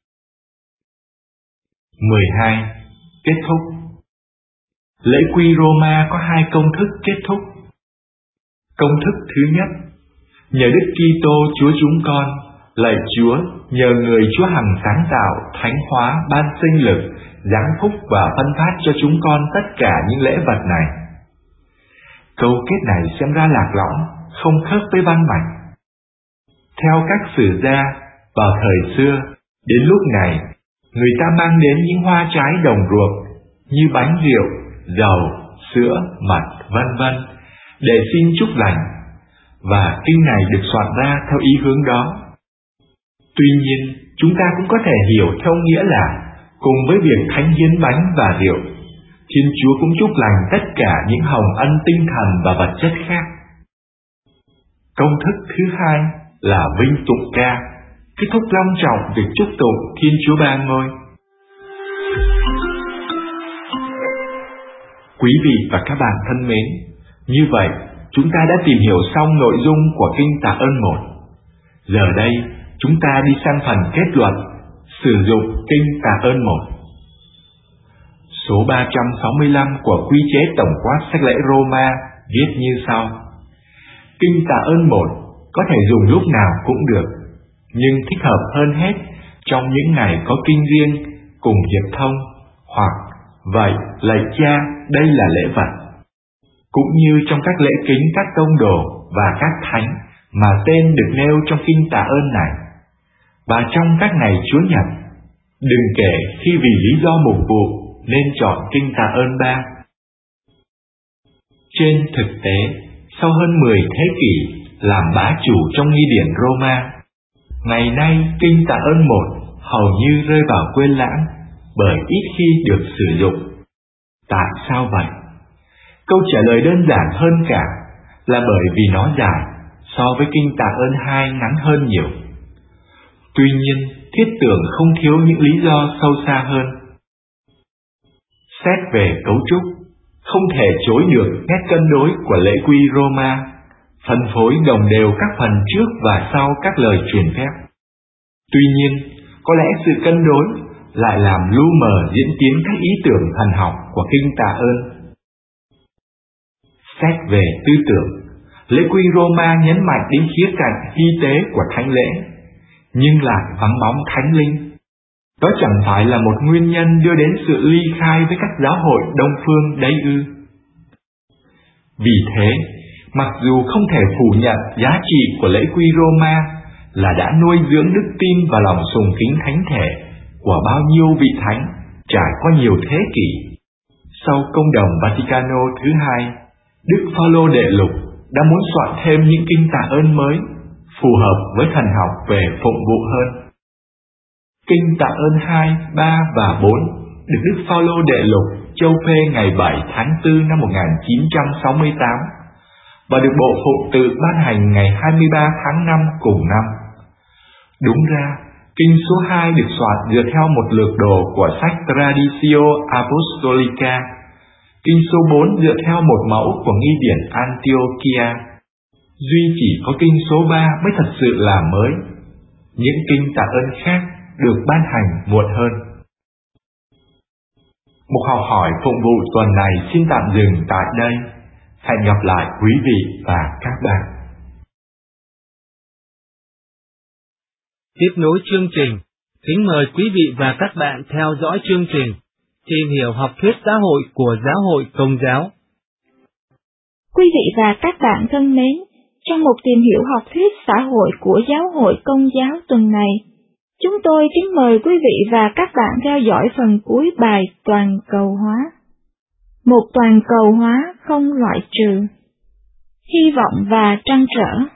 mười hai. Kết thúc. Lễ quy Roma có hai công thức kết thúc. Công thức thứ nhất: nhờ Đức Kitô Chúa chúng con, lạy Chúa, nhờ người Chúa hằng sáng tạo, thánh hóa, ban sinh lực, giáng phúc và phân phát cho chúng con tất cả những lễ vật này. Câu kết này xem ra lạc lõng, không khớp với văn mạch. Theo các sử gia, vào thời xưa, đến lúc này, người ta mang đến những hoa trái đồng ruộng như bánh rượu, dầu, sữa, mật, vân vân để xin chúc lành, và kinh này được soạn ra theo ý hướng đó. Tuy nhiên, chúng ta cũng có thể hiểu theo nghĩa là cùng với việc thánh hiến bánh và rượu, Thiên Chúa cũng chúc lành tất cả những hồng ân tinh thần và vật chất khác. Công thức thứ hai là vinh tụng ca, kết thúc long trọng việc chúc tụng Thiên Chúa Ba Ngôi. Quý vị và các bạn thân mến, như vậy chúng ta đã tìm hiểu xong nội dung của Kinh Tạ Ơn một. Giờ đây, chúng ta đi sang phần kết luận, sử dụng Kinh Tạ Ơn một. Số ba trăm sáu mươi lăm của quy chế tổng quát sách lễ Roma viết như sau: Kinh Tạ Ơn một có thể dùng lúc nào cũng được, nhưng thích hợp hơn hết trong những ngày có kinh riêng cùng hiệp thông, hoặc vậy lạy Cha, đây là lễ vật. Cũng như trong các lễ kính các tông đồ và các thánh mà tên được nêu trong Kinh Tạ Ơn này, và trong các ngày Chúa Nhật, đừng kể khi vì lý do mục vụ nên chọn Kinh Tạ Ơn ba. Trên thực tế, sau hơn mười thế kỷ làm bá chủ trong nghi điển Roma, ngày nay Kinh Tạ Ơn một hầu như rơi vào quên lãng bởi ít khi được sử dụng. Tại sao vậy? Câu trả lời đơn giản hơn cả là bởi vì nó dài so với Kinh Tạ Ơn hai ngắn hơn nhiều. Tuy nhiên, thiết tưởng không thiếu những lý do sâu xa hơn. Xét về cấu trúc, Không thể chối được nét cân đối của lễ quy Roma, phân phối đồng đều các phần trước và sau các lời truyền phép. Tuy nhiên, có lẽ sự cân đối lại làm lu mờ diễn tiến các ý tưởng thần học của kinh tạ ơn. Xét về tư tưởng, lễ quy Roma nhấn mạnh đến khía cạnh hy tế của thánh lễ, nhưng lại vắng bóng thánh linh. Đó chẳng phải là một nguyên nhân đưa đến sự ly khai với các giáo hội Đông phương đấy ư? Vì thế, mặc dù không thể phủ nhận giá trị của lễ quy Roma là đã nuôi dưỡng đức tin và lòng sùng kính thánh thể của bao nhiêu vị thánh trải qua nhiều thế kỷ, sau công đồng Vaticano thứ hai, Đức Phaolô Đệ Lục đã muốn soạn thêm những kinh tạ ơn mới, phù hợp với thần học về phụng vụ hơn. Kinh tạ ơn hai, ba và bốn được Đức Phaolô Đệ Lục châu phê ngày bảy tháng tư năm một nghìn chín trăm sáu mươi tám và được Bộ Phụng tự ban hành ngày hai mươi ba tháng năm cùng năm. Đúng ra, kinh số hai được soạn dựa theo một lược đồ của sách Traditio Apostolica, kinh số bốn dựa theo một mẫu của nghi điển Antiochia. Duy chỉ có kinh số ba mới thật sự là mới. Những kinh tạ ơn khác được ban hành muộn hơn. Một học hỏi phụng vụ tuần này xin tạm dừng tại đây. Hẹn gặp lại quý vị và các bạn. Tiếp nối chương trình, kính mời quý vị và các bạn theo dõi chương trình Tìm hiểu học thuyết xã hội của Giáo hội Công giáo. Quý vị và các bạn thân mến, trong một tìm hiểu học thuyết xã hội của Giáo hội Công giáo tuần này, chúng tôi kính mời quý vị và các bạn theo dõi phần cuối bài toàn cầu hóa. Một toàn cầu hóa không loại trừ. Hy vọng và trăn trở.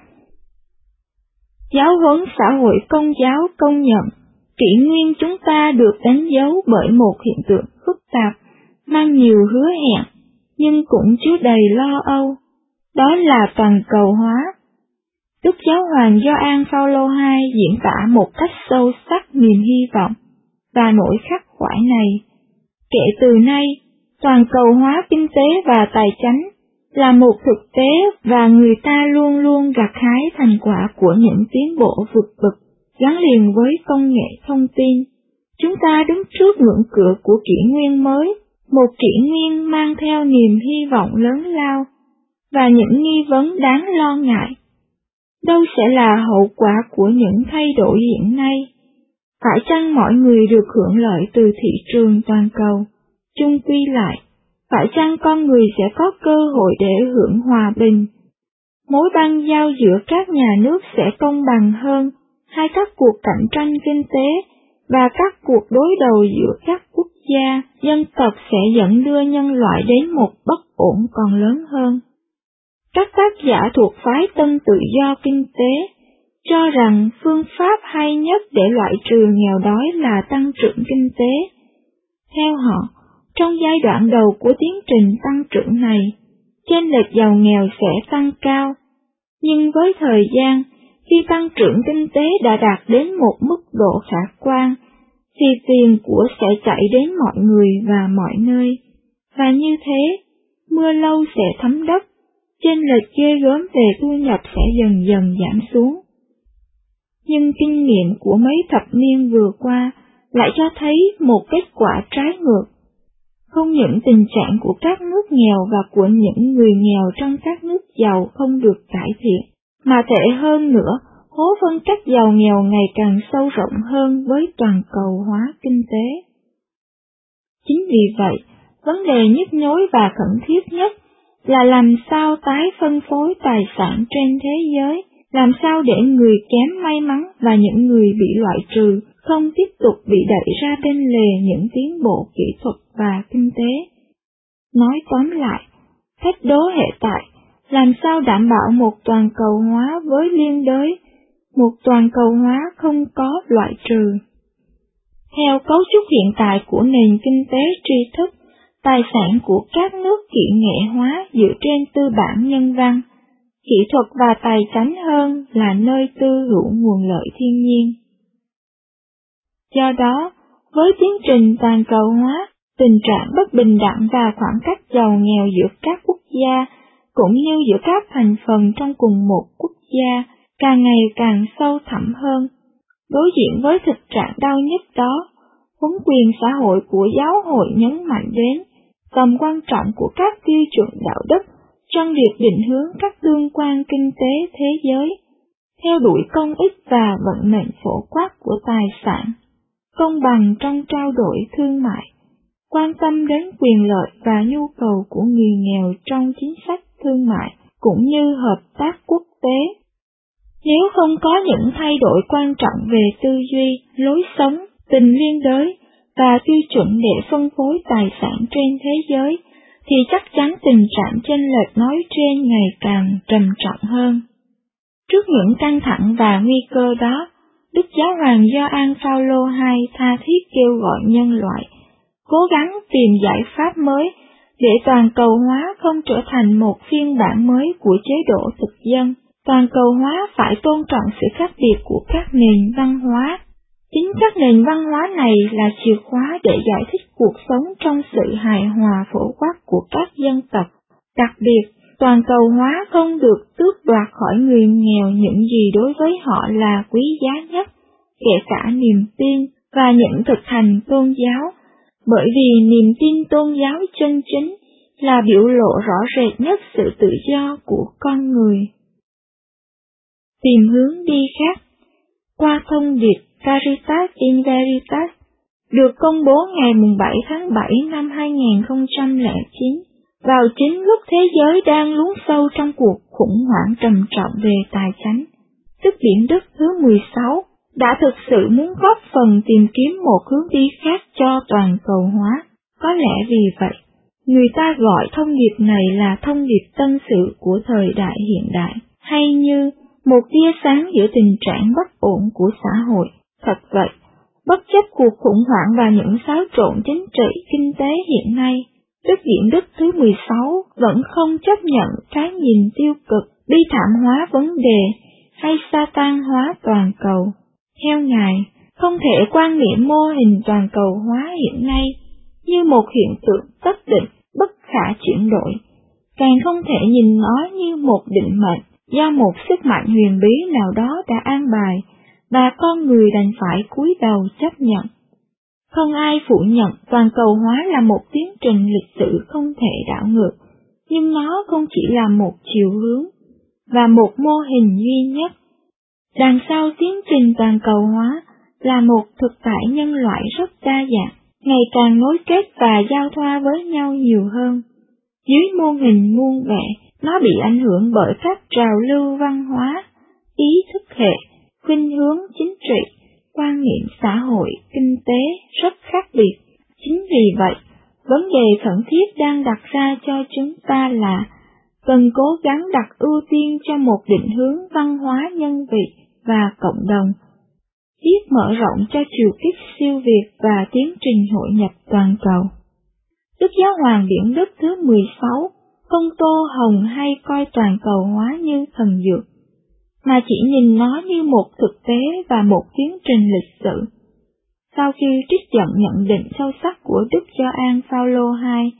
Giáo huấn xã hội Công giáo công nhận, kỷ nguyên chúng ta được đánh dấu bởi một hiện tượng phức tạp, mang nhiều hứa hẹn, nhưng cũng chứa đầy lo âu. Đó là toàn cầu hóa. Đức Giáo hoàng Gioan Phaolô hai diễn tả một cách sâu sắc niềm hy vọng và nỗi khắc khoải này. Kể từ nay, toàn cầu hóa kinh tế và tài chánh là một thực tế và người ta luôn luôn gặt hái thành quả của những tiến bộ vượt bậc gắn liền với công nghệ thông tin. Chúng ta đứng trước ngưỡng cửa của kỷ nguyên mới, một kỷ nguyên mang theo niềm hy vọng lớn lao và những nghi vấn đáng lo ngại. Đâu sẽ là hậu quả của những thay đổi hiện nay? Phải chăng mọi người được hưởng lợi từ thị trường toàn cầu? Chung quy lại, phải chăng con người sẽ có cơ hội để hưởng hòa bình? Mối băng giao giữa các nhà nước sẽ công bằng hơn, hay các cuộc cạnh tranh kinh tế và các cuộc đối đầu giữa các quốc gia, dân tộc sẽ dẫn đưa nhân loại đến một bất ổn còn lớn hơn? Các tác giả thuộc phái tân tự do kinh tế cho rằng phương pháp hay nhất để loại trừ nghèo đói là tăng trưởng kinh tế. Theo họ, trong giai đoạn đầu của tiến trình tăng trưởng này, chênh lệch giàu nghèo sẽ tăng cao, nhưng với thời gian, khi tăng trưởng kinh tế đã đạt đến một mức độ khả quan, thì tiền của sẽ chảy đến mọi người và mọi nơi, và như thế, mưa lâu sẽ thấm đất, chênh lệch ghê gớm về thu nhập sẽ dần dần giảm xuống. Nhưng kinh nghiệm của mấy thập niên vừa qua lại cho thấy một kết quả trái ngược. Không những tình trạng của các nước nghèo và của những người nghèo trong các nước giàu không được cải thiện, mà tệ hơn nữa, hố phân cách giàu nghèo ngày càng sâu rộng hơn với toàn cầu hóa kinh tế. Chính vì vậy, vấn đề nhức nhối và khẩn thiết nhất là làm sao tái phân phối tài sản trên thế giới, làm sao để người kém may mắn và những người bị loại trừ không tiếp tục bị đẩy ra bên lề những tiến bộ kỹ thuật và kinh tế. Nói tóm lại, thách đố hệ tại, làm sao đảm bảo một toàn cầu hóa với liên đới, một toàn cầu hóa không có loại trừ. Theo cấu trúc hiện tại của nền kinh tế tri thức, tài sản của các nước kỹ nghệ hóa dựa trên tư bản nhân văn, kỹ thuật và tài chánh hơn là nơi tư hữu nguồn lợi thiên nhiên. Do đó, với tiến trình toàn cầu hóa, Tình trạng bất bình đẳng và khoảng cách giàu nghèo giữa các quốc gia, cũng như giữa các thành phần trong cùng một quốc gia, càng ngày càng sâu thẳm hơn. Đối diện với thực trạng đau nhức đó, huấn quyền xã hội của giáo hội nhấn mạnh đến tầm quan trọng của các tiêu chuẩn đạo đức trong việc định hướng các tương quan kinh tế thế giới, theo đuổi công ích và vận mệnh phổ quát của tài sản, công bằng trong trao đổi thương mại, quan tâm đến quyền lợi và nhu cầu của người nghèo trong chính sách thương mại cũng như hợp tác quốc tế. Nếu không có những thay đổi quan trọng về tư duy, lối sống, tình liên đới và tiêu chuẩn để phân phối tài sản trên thế giới, thì chắc chắn tình trạng chênh lệch nói trên ngày càng trầm trọng hơn. Trước những căng thẳng và nguy cơ đó, Đức Giáo hoàng Gioan Phaolô đệ nhị tha thiết kêu gọi nhân loại cố gắng tìm giải pháp mới để toàn cầu hóa không trở thành một phiên bản mới của chế độ thực dân. Toàn cầu hóa phải tôn trọng sự khác biệt của các nền văn hóa. Chính các nền văn hóa này là chìa khóa để giải thích cuộc sống trong sự hài hòa phổ quát của các dân tộc. Đặc biệt, toàn cầu hóa không được tước đoạt khỏi người nghèo những gì đối với họ là quý giá nhất, kể cả niềm tin và những thực hành tôn giáo, bởi vì niềm tin tôn giáo chân chính là biểu lộ rõ rệt nhất sự tự do của con người. Tìm hướng đi khác. Qua thông điệp Caritas in Veritas, được công bố ngày bảy tháng bảy năm hai nghìn không trăm lẻ chín, vào chính lúc thế giới đang lún sâu trong cuộc khủng hoảng trầm trọng về tài chánh, Đức Điển Đức thứ mười sáu đã thực sự muốn góp phần tìm kiếm một hướng đi khác cho toàn cầu hóa. Có lẽ vì vậy, người ta gọi thông điệp này là thông điệp tân sự của thời đại hiện đại, hay như một tia sáng giữa tình trạng bất ổn của xã hội. Thật vậy, bất chấp cuộc khủng hoảng và những xáo trộn chính trị, kinh tế hiện nay, Đức Điển Đức thứ mười sáu vẫn không chấp nhận cái nhìn tiêu cực, bi thảm hóa vấn đề hay sa tan hóa toàn cầu. Theo Ngài, không thể quan niệm mô hình toàn cầu hóa hiện nay như một hiện tượng tất định, bất khả chuyển đổi, càng không thể nhìn nó như một định mệnh do một sức mạnh huyền bí nào đó đã an bài, và con người đành phải cúi đầu chấp nhận. Không ai phủ nhận toàn cầu hóa là một tiến trình lịch sử không thể đảo ngược, nhưng nó không chỉ là một chiều hướng và một mô hình duy nhất. Đằng sau tiến trình toàn cầu hóa là một thực tại nhân loại rất đa dạng, ngày càng nối kết và giao thoa với nhau nhiều hơn. Dưới mô hình muôn vẻ, nó bị ảnh hưởng bởi các trào lưu văn hóa, ý thức hệ, khuynh hướng chính trị, quan niệm xã hội, kinh tế rất khác biệt. Chính vì vậy, vấn đề khẩn thiết đang đặt ra cho chúng ta là cần cố gắng đặt ưu tiên cho một định hướng văn hóa nhân vị và cộng đồng, biết mở rộng cho chiều kích siêu việt và tiến trình hội nhập toàn cầu. Đức Giáo hoàng Điển Đức thứ mười sáu, Công Tô Hồng hay coi toàn cầu hóa như thần dược, mà chỉ nhìn nó như một thực tế và một tiến trình lịch sử. Sau khi trích dẫn nhận định sâu sắc của Đức Gioan Phaolô đệ nhị,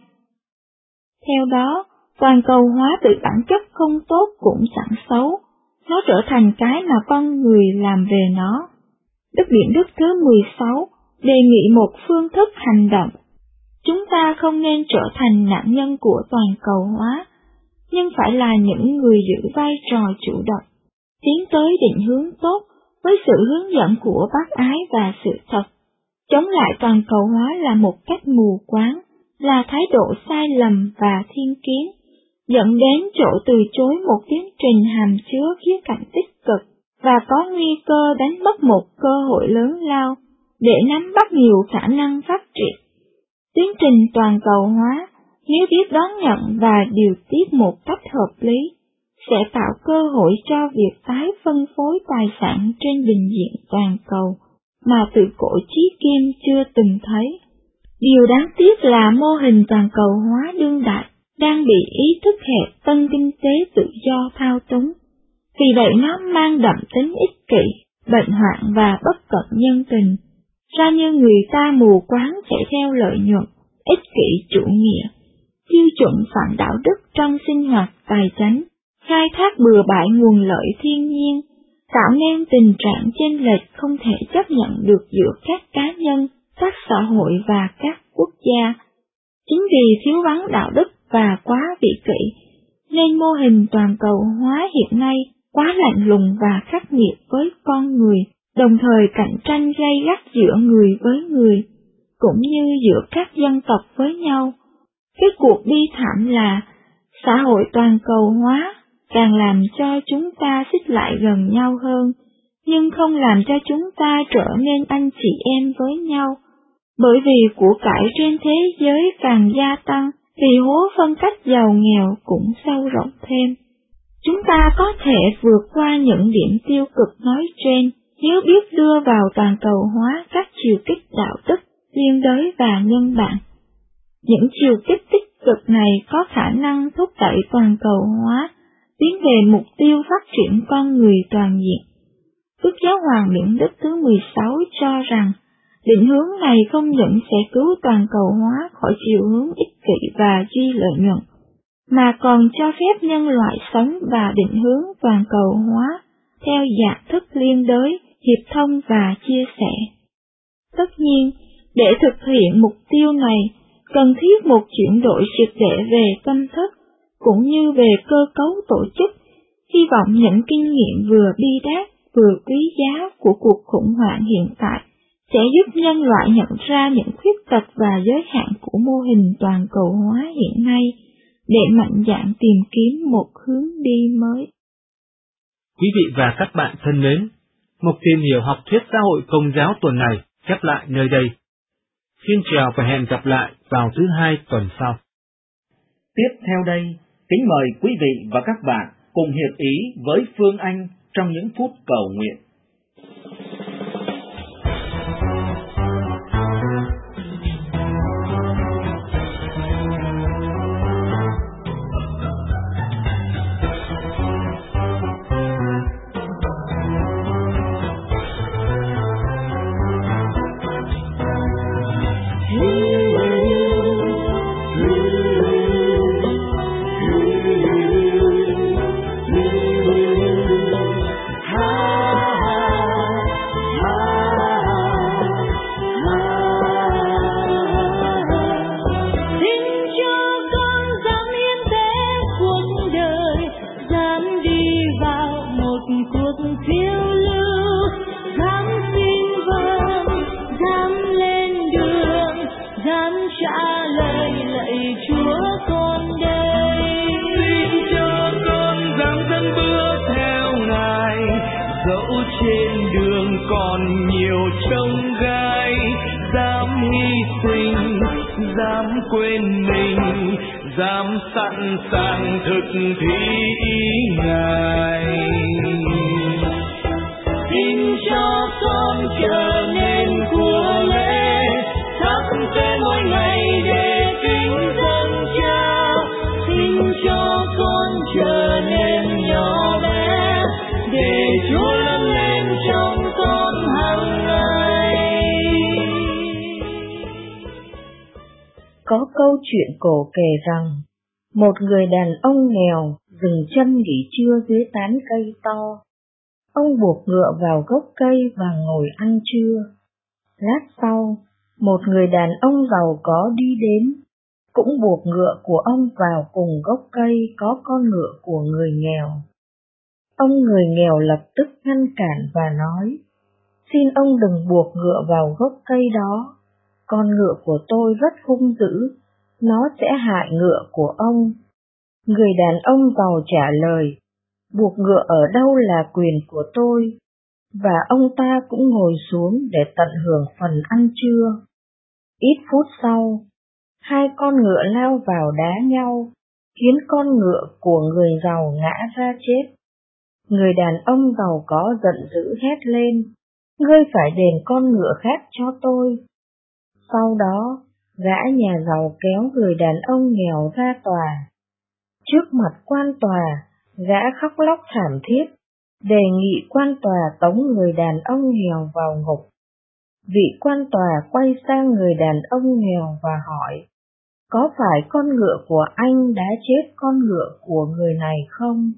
theo đó, toàn cầu hóa tự bản chất không tốt cũng chẳng xấu, nó trở thành cái mà con người làm về nó. Đức Điển Đức thứ mười sáu đề nghị một phương thức hành động. Chúng ta không nên trở thành nạn nhân của toàn cầu hóa, nhưng phải là những người giữ vai trò chủ động, tiến tới định hướng tốt với sự hướng dẫn của bác ái và sự thật. Chống lại toàn cầu hóa là một cách mù quáng, là thái độ sai lầm và thiên kiến, dẫn đến chỗ từ chối một tiến trình hàm chứa khía cạnh tích cực và có nguy cơ đánh mất một cơ hội lớn lao để nắm bắt nhiều khả năng phát triển. Tiến trình toàn cầu hóa, nếu biết đón nhận và điều tiết một cách hợp lý, sẽ tạo cơ hội cho việc tái phân phối tài sản trên bình diện toàn cầu mà từ cổ chí kim chưa từng thấy. Điều đáng tiếc là mô hình toàn cầu hóa đương đại đang bị ý thức hệ tân kinh tế tự do thao túng. Vì vậy nó mang đậm tính ích kỷ, bệnh hoạn và bất cận nhân tình, ra như người ta mù quáng chạy theo lợi nhuận, ích kỷ chủ nghĩa, tiêu chuẩn phản đạo đức trong sinh hoạt tài chánh, khai thác bừa bãi nguồn lợi thiên nhiên, tạo nên tình trạng chênh lệch không thể chấp nhận được giữa các cá nhân, các xã hội và các quốc gia. Chính vì thiếu vắng đạo đức và quá vị kỷ, nên mô hình toàn cầu hóa hiện nay quá lạnh lùng và khắc nghiệt với con người, đồng thời cạnh tranh gay gắt giữa người với người, cũng như giữa các dân tộc với nhau. Kết cuộc bi thảm là xã hội toàn cầu hóa càng làm cho chúng ta xích lại gần nhau hơn, nhưng không làm cho chúng ta trở nên anh chị em với nhau, bởi vì của cải trên thế giới càng gia tăng, thì hố phân cách giàu nghèo cũng sâu rộng thêm. Chúng ta có thể vượt qua những điểm tiêu cực nói trên nếu biết đưa vào toàn cầu hóa các chiều kích đạo đức, liên đới và nhân bản. Những chiều kích tích cực này có khả năng thúc đẩy toàn cầu hóa tiến về mục tiêu phát triển con người toàn diện. Đức Giáo hoàng Miễn Đức thứ mười sáu cho rằng định hướng này không những sẽ cứu toàn cầu hóa khỏi chiều hướng ích kỷ và duy lợi nhuận, mà còn cho phép nhân loại sống và định hướng toàn cầu hóa theo dạng thức liên đới, hiệp thông và chia sẻ. Tất nhiên, để thực hiện mục tiêu này, cần thiết một chuyển đổi triệt để về tâm thức, cũng như về cơ cấu tổ chức. Hy vọng những kinh nghiệm vừa bi đát vừa quý giá của cuộc khủng hoảng hiện tại sẽ giúp nhân loại nhận ra những khuyết tật và giới hạn của mô hình toàn cầu hóa hiện nay, để mạnh dạn tìm kiếm một hướng đi mới. Quý vị và các bạn thân mến, mục tìm hiểu học thuyết xã hội công giáo tuần này khép lại nơi đây. Xin chào và hẹn gặp lại vào thứ hai tuần sau. Tiếp theo đây, kính mời quý vị và các bạn cùng hiệp ý với Phương Anh trong những phút cầu nguyện. Trên đường còn nhiều chông gai, dám hy sinh, dám quên mình, dám sẵn sàng thực thi ý Ngài. Xin cho con trở nên của lễ, thắp tên mỗi ngày để kính dâng Cha. Xin cho con trở nên nhỏ bé, để Chúa lớn lên trong con hàng ngày. Có câu chuyện cổ kể rằng, một người đàn ông nghèo dừng chân nghỉ trưa dưới tán cây to. Ông buộc ngựa vào gốc cây và ngồi ăn trưa. Lát sau, một người đàn ông giàu có đi đến, cũng buộc ngựa của ông vào cùng gốc cây có con ngựa của người nghèo. Ông người nghèo lập tức ngăn cản và nói, xin ông đừng buộc ngựa vào gốc cây đó, con ngựa của tôi rất hung dữ, nó sẽ hại ngựa của ông. Người đàn ông giàu trả lời, buộc ngựa ở đâu là quyền của tôi, và ông ta cũng ngồi xuống để tận hưởng phần ăn trưa. Ít phút sau, hai con ngựa lao vào đá nhau, khiến con ngựa của người giàu ngã ra chết. Người đàn ông giàu có giận dữ hét lên, ngươi phải đền con ngựa khác cho tôi. Sau đó, gã nhà giàu kéo người đàn ông nghèo ra tòa. Trước mặt quan tòa, gã khóc lóc thảm thiết, đề nghị quan tòa tống người đàn ông nghèo vào ngục. Vị quan tòa quay sang người đàn ông nghèo và hỏi, có phải con ngựa của anh đã chết con ngựa của người này không?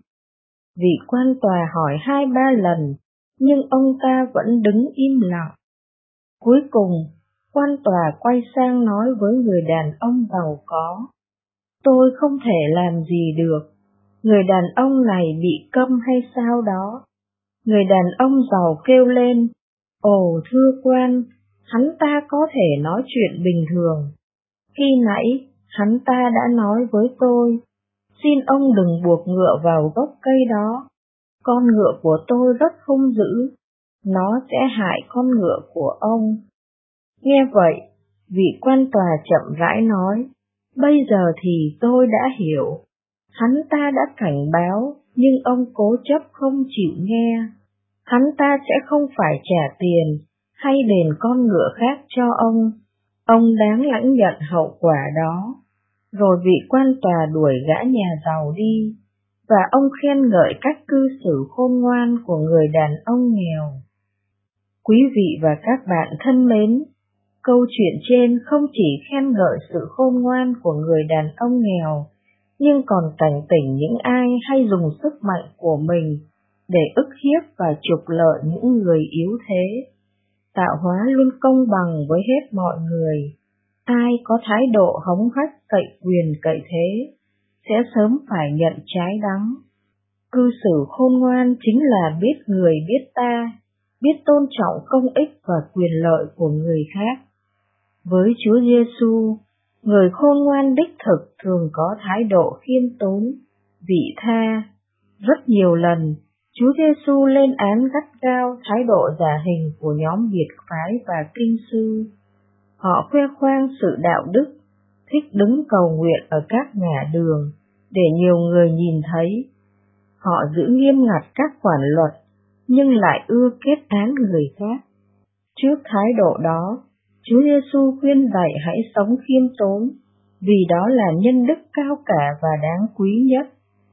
Vị quan tòa hỏi hai ba lần, nhưng ông ta vẫn đứng im lặng. Cuối cùng, quan tòa quay sang nói với người đàn ông giàu có: Tôi không thể làm gì được, người đàn ông này bị câm hay sao đó. Người đàn ông giàu kêu lên: Ồ thưa quan, hắn ta có thể nói chuyện bình thường. Khi nãy, hắn ta đã nói với tôi, xin ông đừng buộc ngựa vào gốc cây đó. Con ngựa của tôi rất hung dữ, nó sẽ hại con ngựa của ông. Nghe vậy, vị quan tòa chậm rãi nói: Bây giờ thì tôi đã hiểu. Hắn ta đã cảnh báo, nhưng ông cố chấp không chịu nghe. Hắn ta sẽ không phải trả tiền hay đền con ngựa khác cho ông. Ông đáng lãnh nhận hậu quả đó. Rồi vị quan tòa đuổi gã nhà giàu đi, và ông khen ngợi cách cư xử khôn ngoan của người đàn ông nghèo. Quý vị và các bạn thân mến, câu chuyện trên không chỉ khen ngợi sự khôn ngoan của người đàn ông nghèo, nhưng còn cảnh tỉnh những ai hay dùng sức mạnh của mình để ức hiếp và trục lợi những người yếu thế. Tạo hóa luôn công bằng với hết mọi người. Ai có thái độ hống hách cậy quyền cậy thế, sẽ sớm phải nhận trái đắng. Cư xử khôn ngoan chính là biết người biết ta, biết tôn trọng công ích và quyền lợi của người khác. Với Chúa Giêsu, người khôn ngoan đích thực thường có thái độ khiêm tốn, vị tha. Rất nhiều lần, Chúa Giêsu lên án gắt gao thái độ giả hình của nhóm biệt phái và kinh sư. Họ khoe khoang sự đạo đức, thích đứng cầu nguyện ở các ngã đường để nhiều người nhìn thấy. Họ giữ nghiêm ngặt các quản luật, nhưng lại ưa kết án người khác. Trước thái độ đó, Chúa Giêsu khuyên dạy hãy sống khiêm tốn, vì đó là nhân đức cao cả và đáng quý nhất.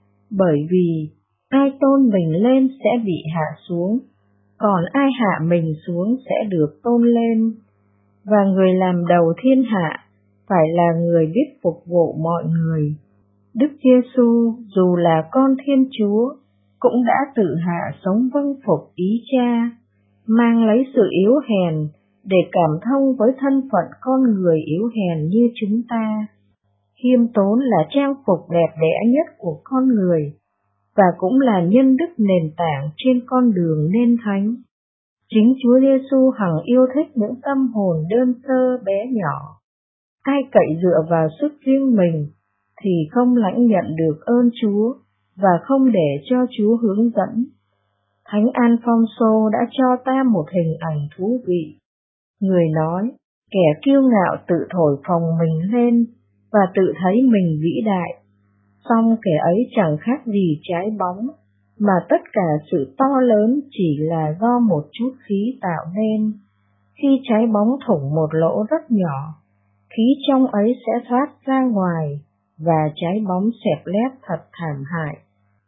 Bởi vì ai tôn mình lên sẽ bị hạ xuống, còn ai hạ mình xuống sẽ được tôn lên. Và người làm đầu thiên hạ phải là người biết phục vụ mọi người. Đức Giêsu dù là con Thiên Chúa cũng đã tự hạ sống vâng phục ý Cha, mang lấy sự yếu hèn để cảm thông với thân phận con người yếu hèn như chúng ta. Khiêm tốn là trang phục đẹp đẽ nhất của con người, và cũng là nhân đức nền tảng trên con đường nên thánh. Chính Chúa Giêsu hằng yêu thích những tâm hồn đơn sơ bé nhỏ. Ai cậy dựa vào sức riêng mình thì không lãnh nhận được ơn Chúa và không để cho Chúa hướng dẫn. Thánh Alphonso đã cho ta một hình ảnh thú vị. Người nói, kẻ kiêu ngạo tự thổi phồng mình lên và tự thấy mình vĩ đại, song kẻ ấy chẳng khác gì trái bóng, mà tất cả sự to lớn chỉ là do một chút khí tạo nên. Khi trái bóng thủng một lỗ rất nhỏ, khí trong ấy sẽ thoát ra ngoài và trái bóng xẹp lép thật thảm hại.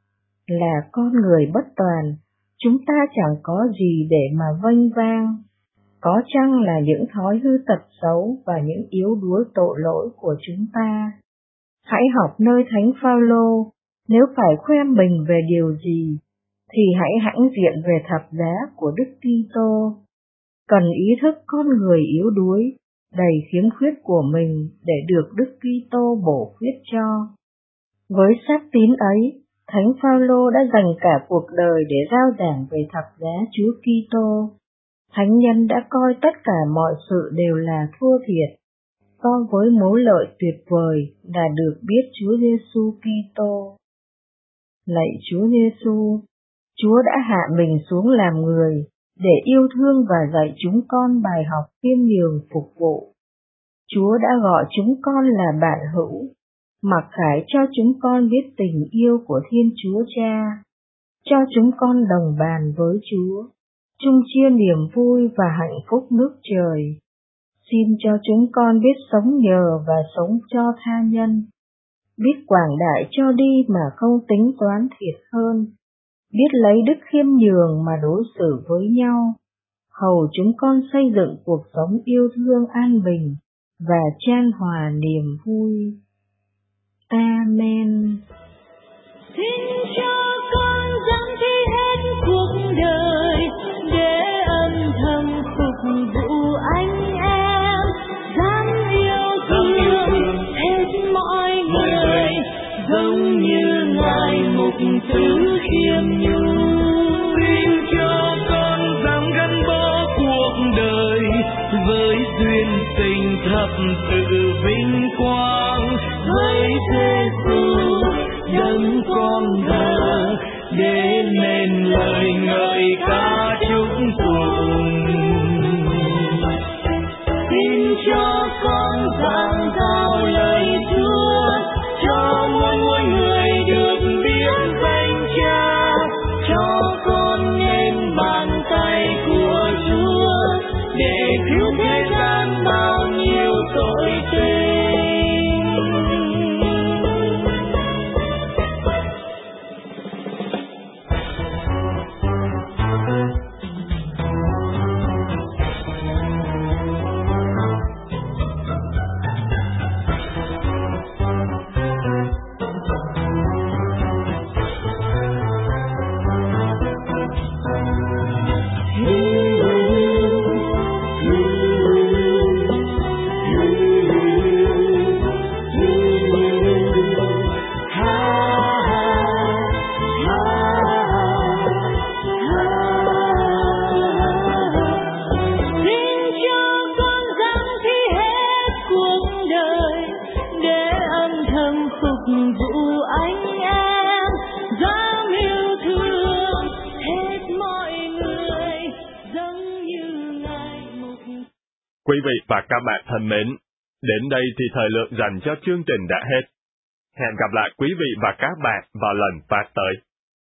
Là con người bất toàn, chúng ta chẳng có gì để mà vênh vang, có chăng là những thói hư tật xấu và những yếu đuối tội lỗi của chúng ta. Hãy học nơi Thánh Phaolô, nếu phải khoe mình về điều gì, thì hãy hãnh diện về thập giá của Đức Kitô. Cần ý thức con người yếu đuối, đầy khiếm khuyết của mình để được Đức Kitô bổ khuyết cho. Với xác tín ấy, Thánh Phaolô đã dành cả cuộc đời để rao giảng về thập giá Chúa Kitô. Thánh nhân đã coi tất cả mọi sự đều là thua thiệt, so với mối lợi tuyệt vời là được biết Chúa Giêsu Kitô. Lạy Chúa Giêsu, Chúa đã hạ mình xuống làm người để yêu thương và dạy chúng con bài học khiêm nhường phục vụ. Chúa đã gọi chúng con là bạn hữu, mặc khải cho chúng con biết tình yêu của Thiên Chúa Cha, cho chúng con đồng bàn với Chúa, chung chia niềm vui và hạnh phúc nước trời. Xin cho chúng con biết sống nhờ và sống cho tha nhân, biết quảng đại cho đi mà không tính toán thiệt hơn, biết lấy đức khiêm nhường mà đối xử với nhau, hầu chúng con xây dựng cuộc sống yêu thương an bình và chan hòa niềm vui. Amen. Xin cho con dám đi hết cuộc đời để âm thầm phục vụ anh em, dám yêu thương hết mọi người, giống như Ngài mục tử khiêm nhu. Xin cho con dám gắn bó cuộc đời với duyên tình thập tự vinh quang, với Giêsu đấng con thờ, để nên lời ngợi ca chúc tụng. Xin cho con giảng giao lời Chúa, cho mỗi mỗi người được biết danh Cha, cho con nên bàn tay của Chúa để cứu thế gian bao nhiêu tội tình. Quý vị và các bạn thân mến, đến đây thì thời lượng dành cho chương trình đã hết. Hẹn gặp lại quý vị và các bạn vào lần phát tới.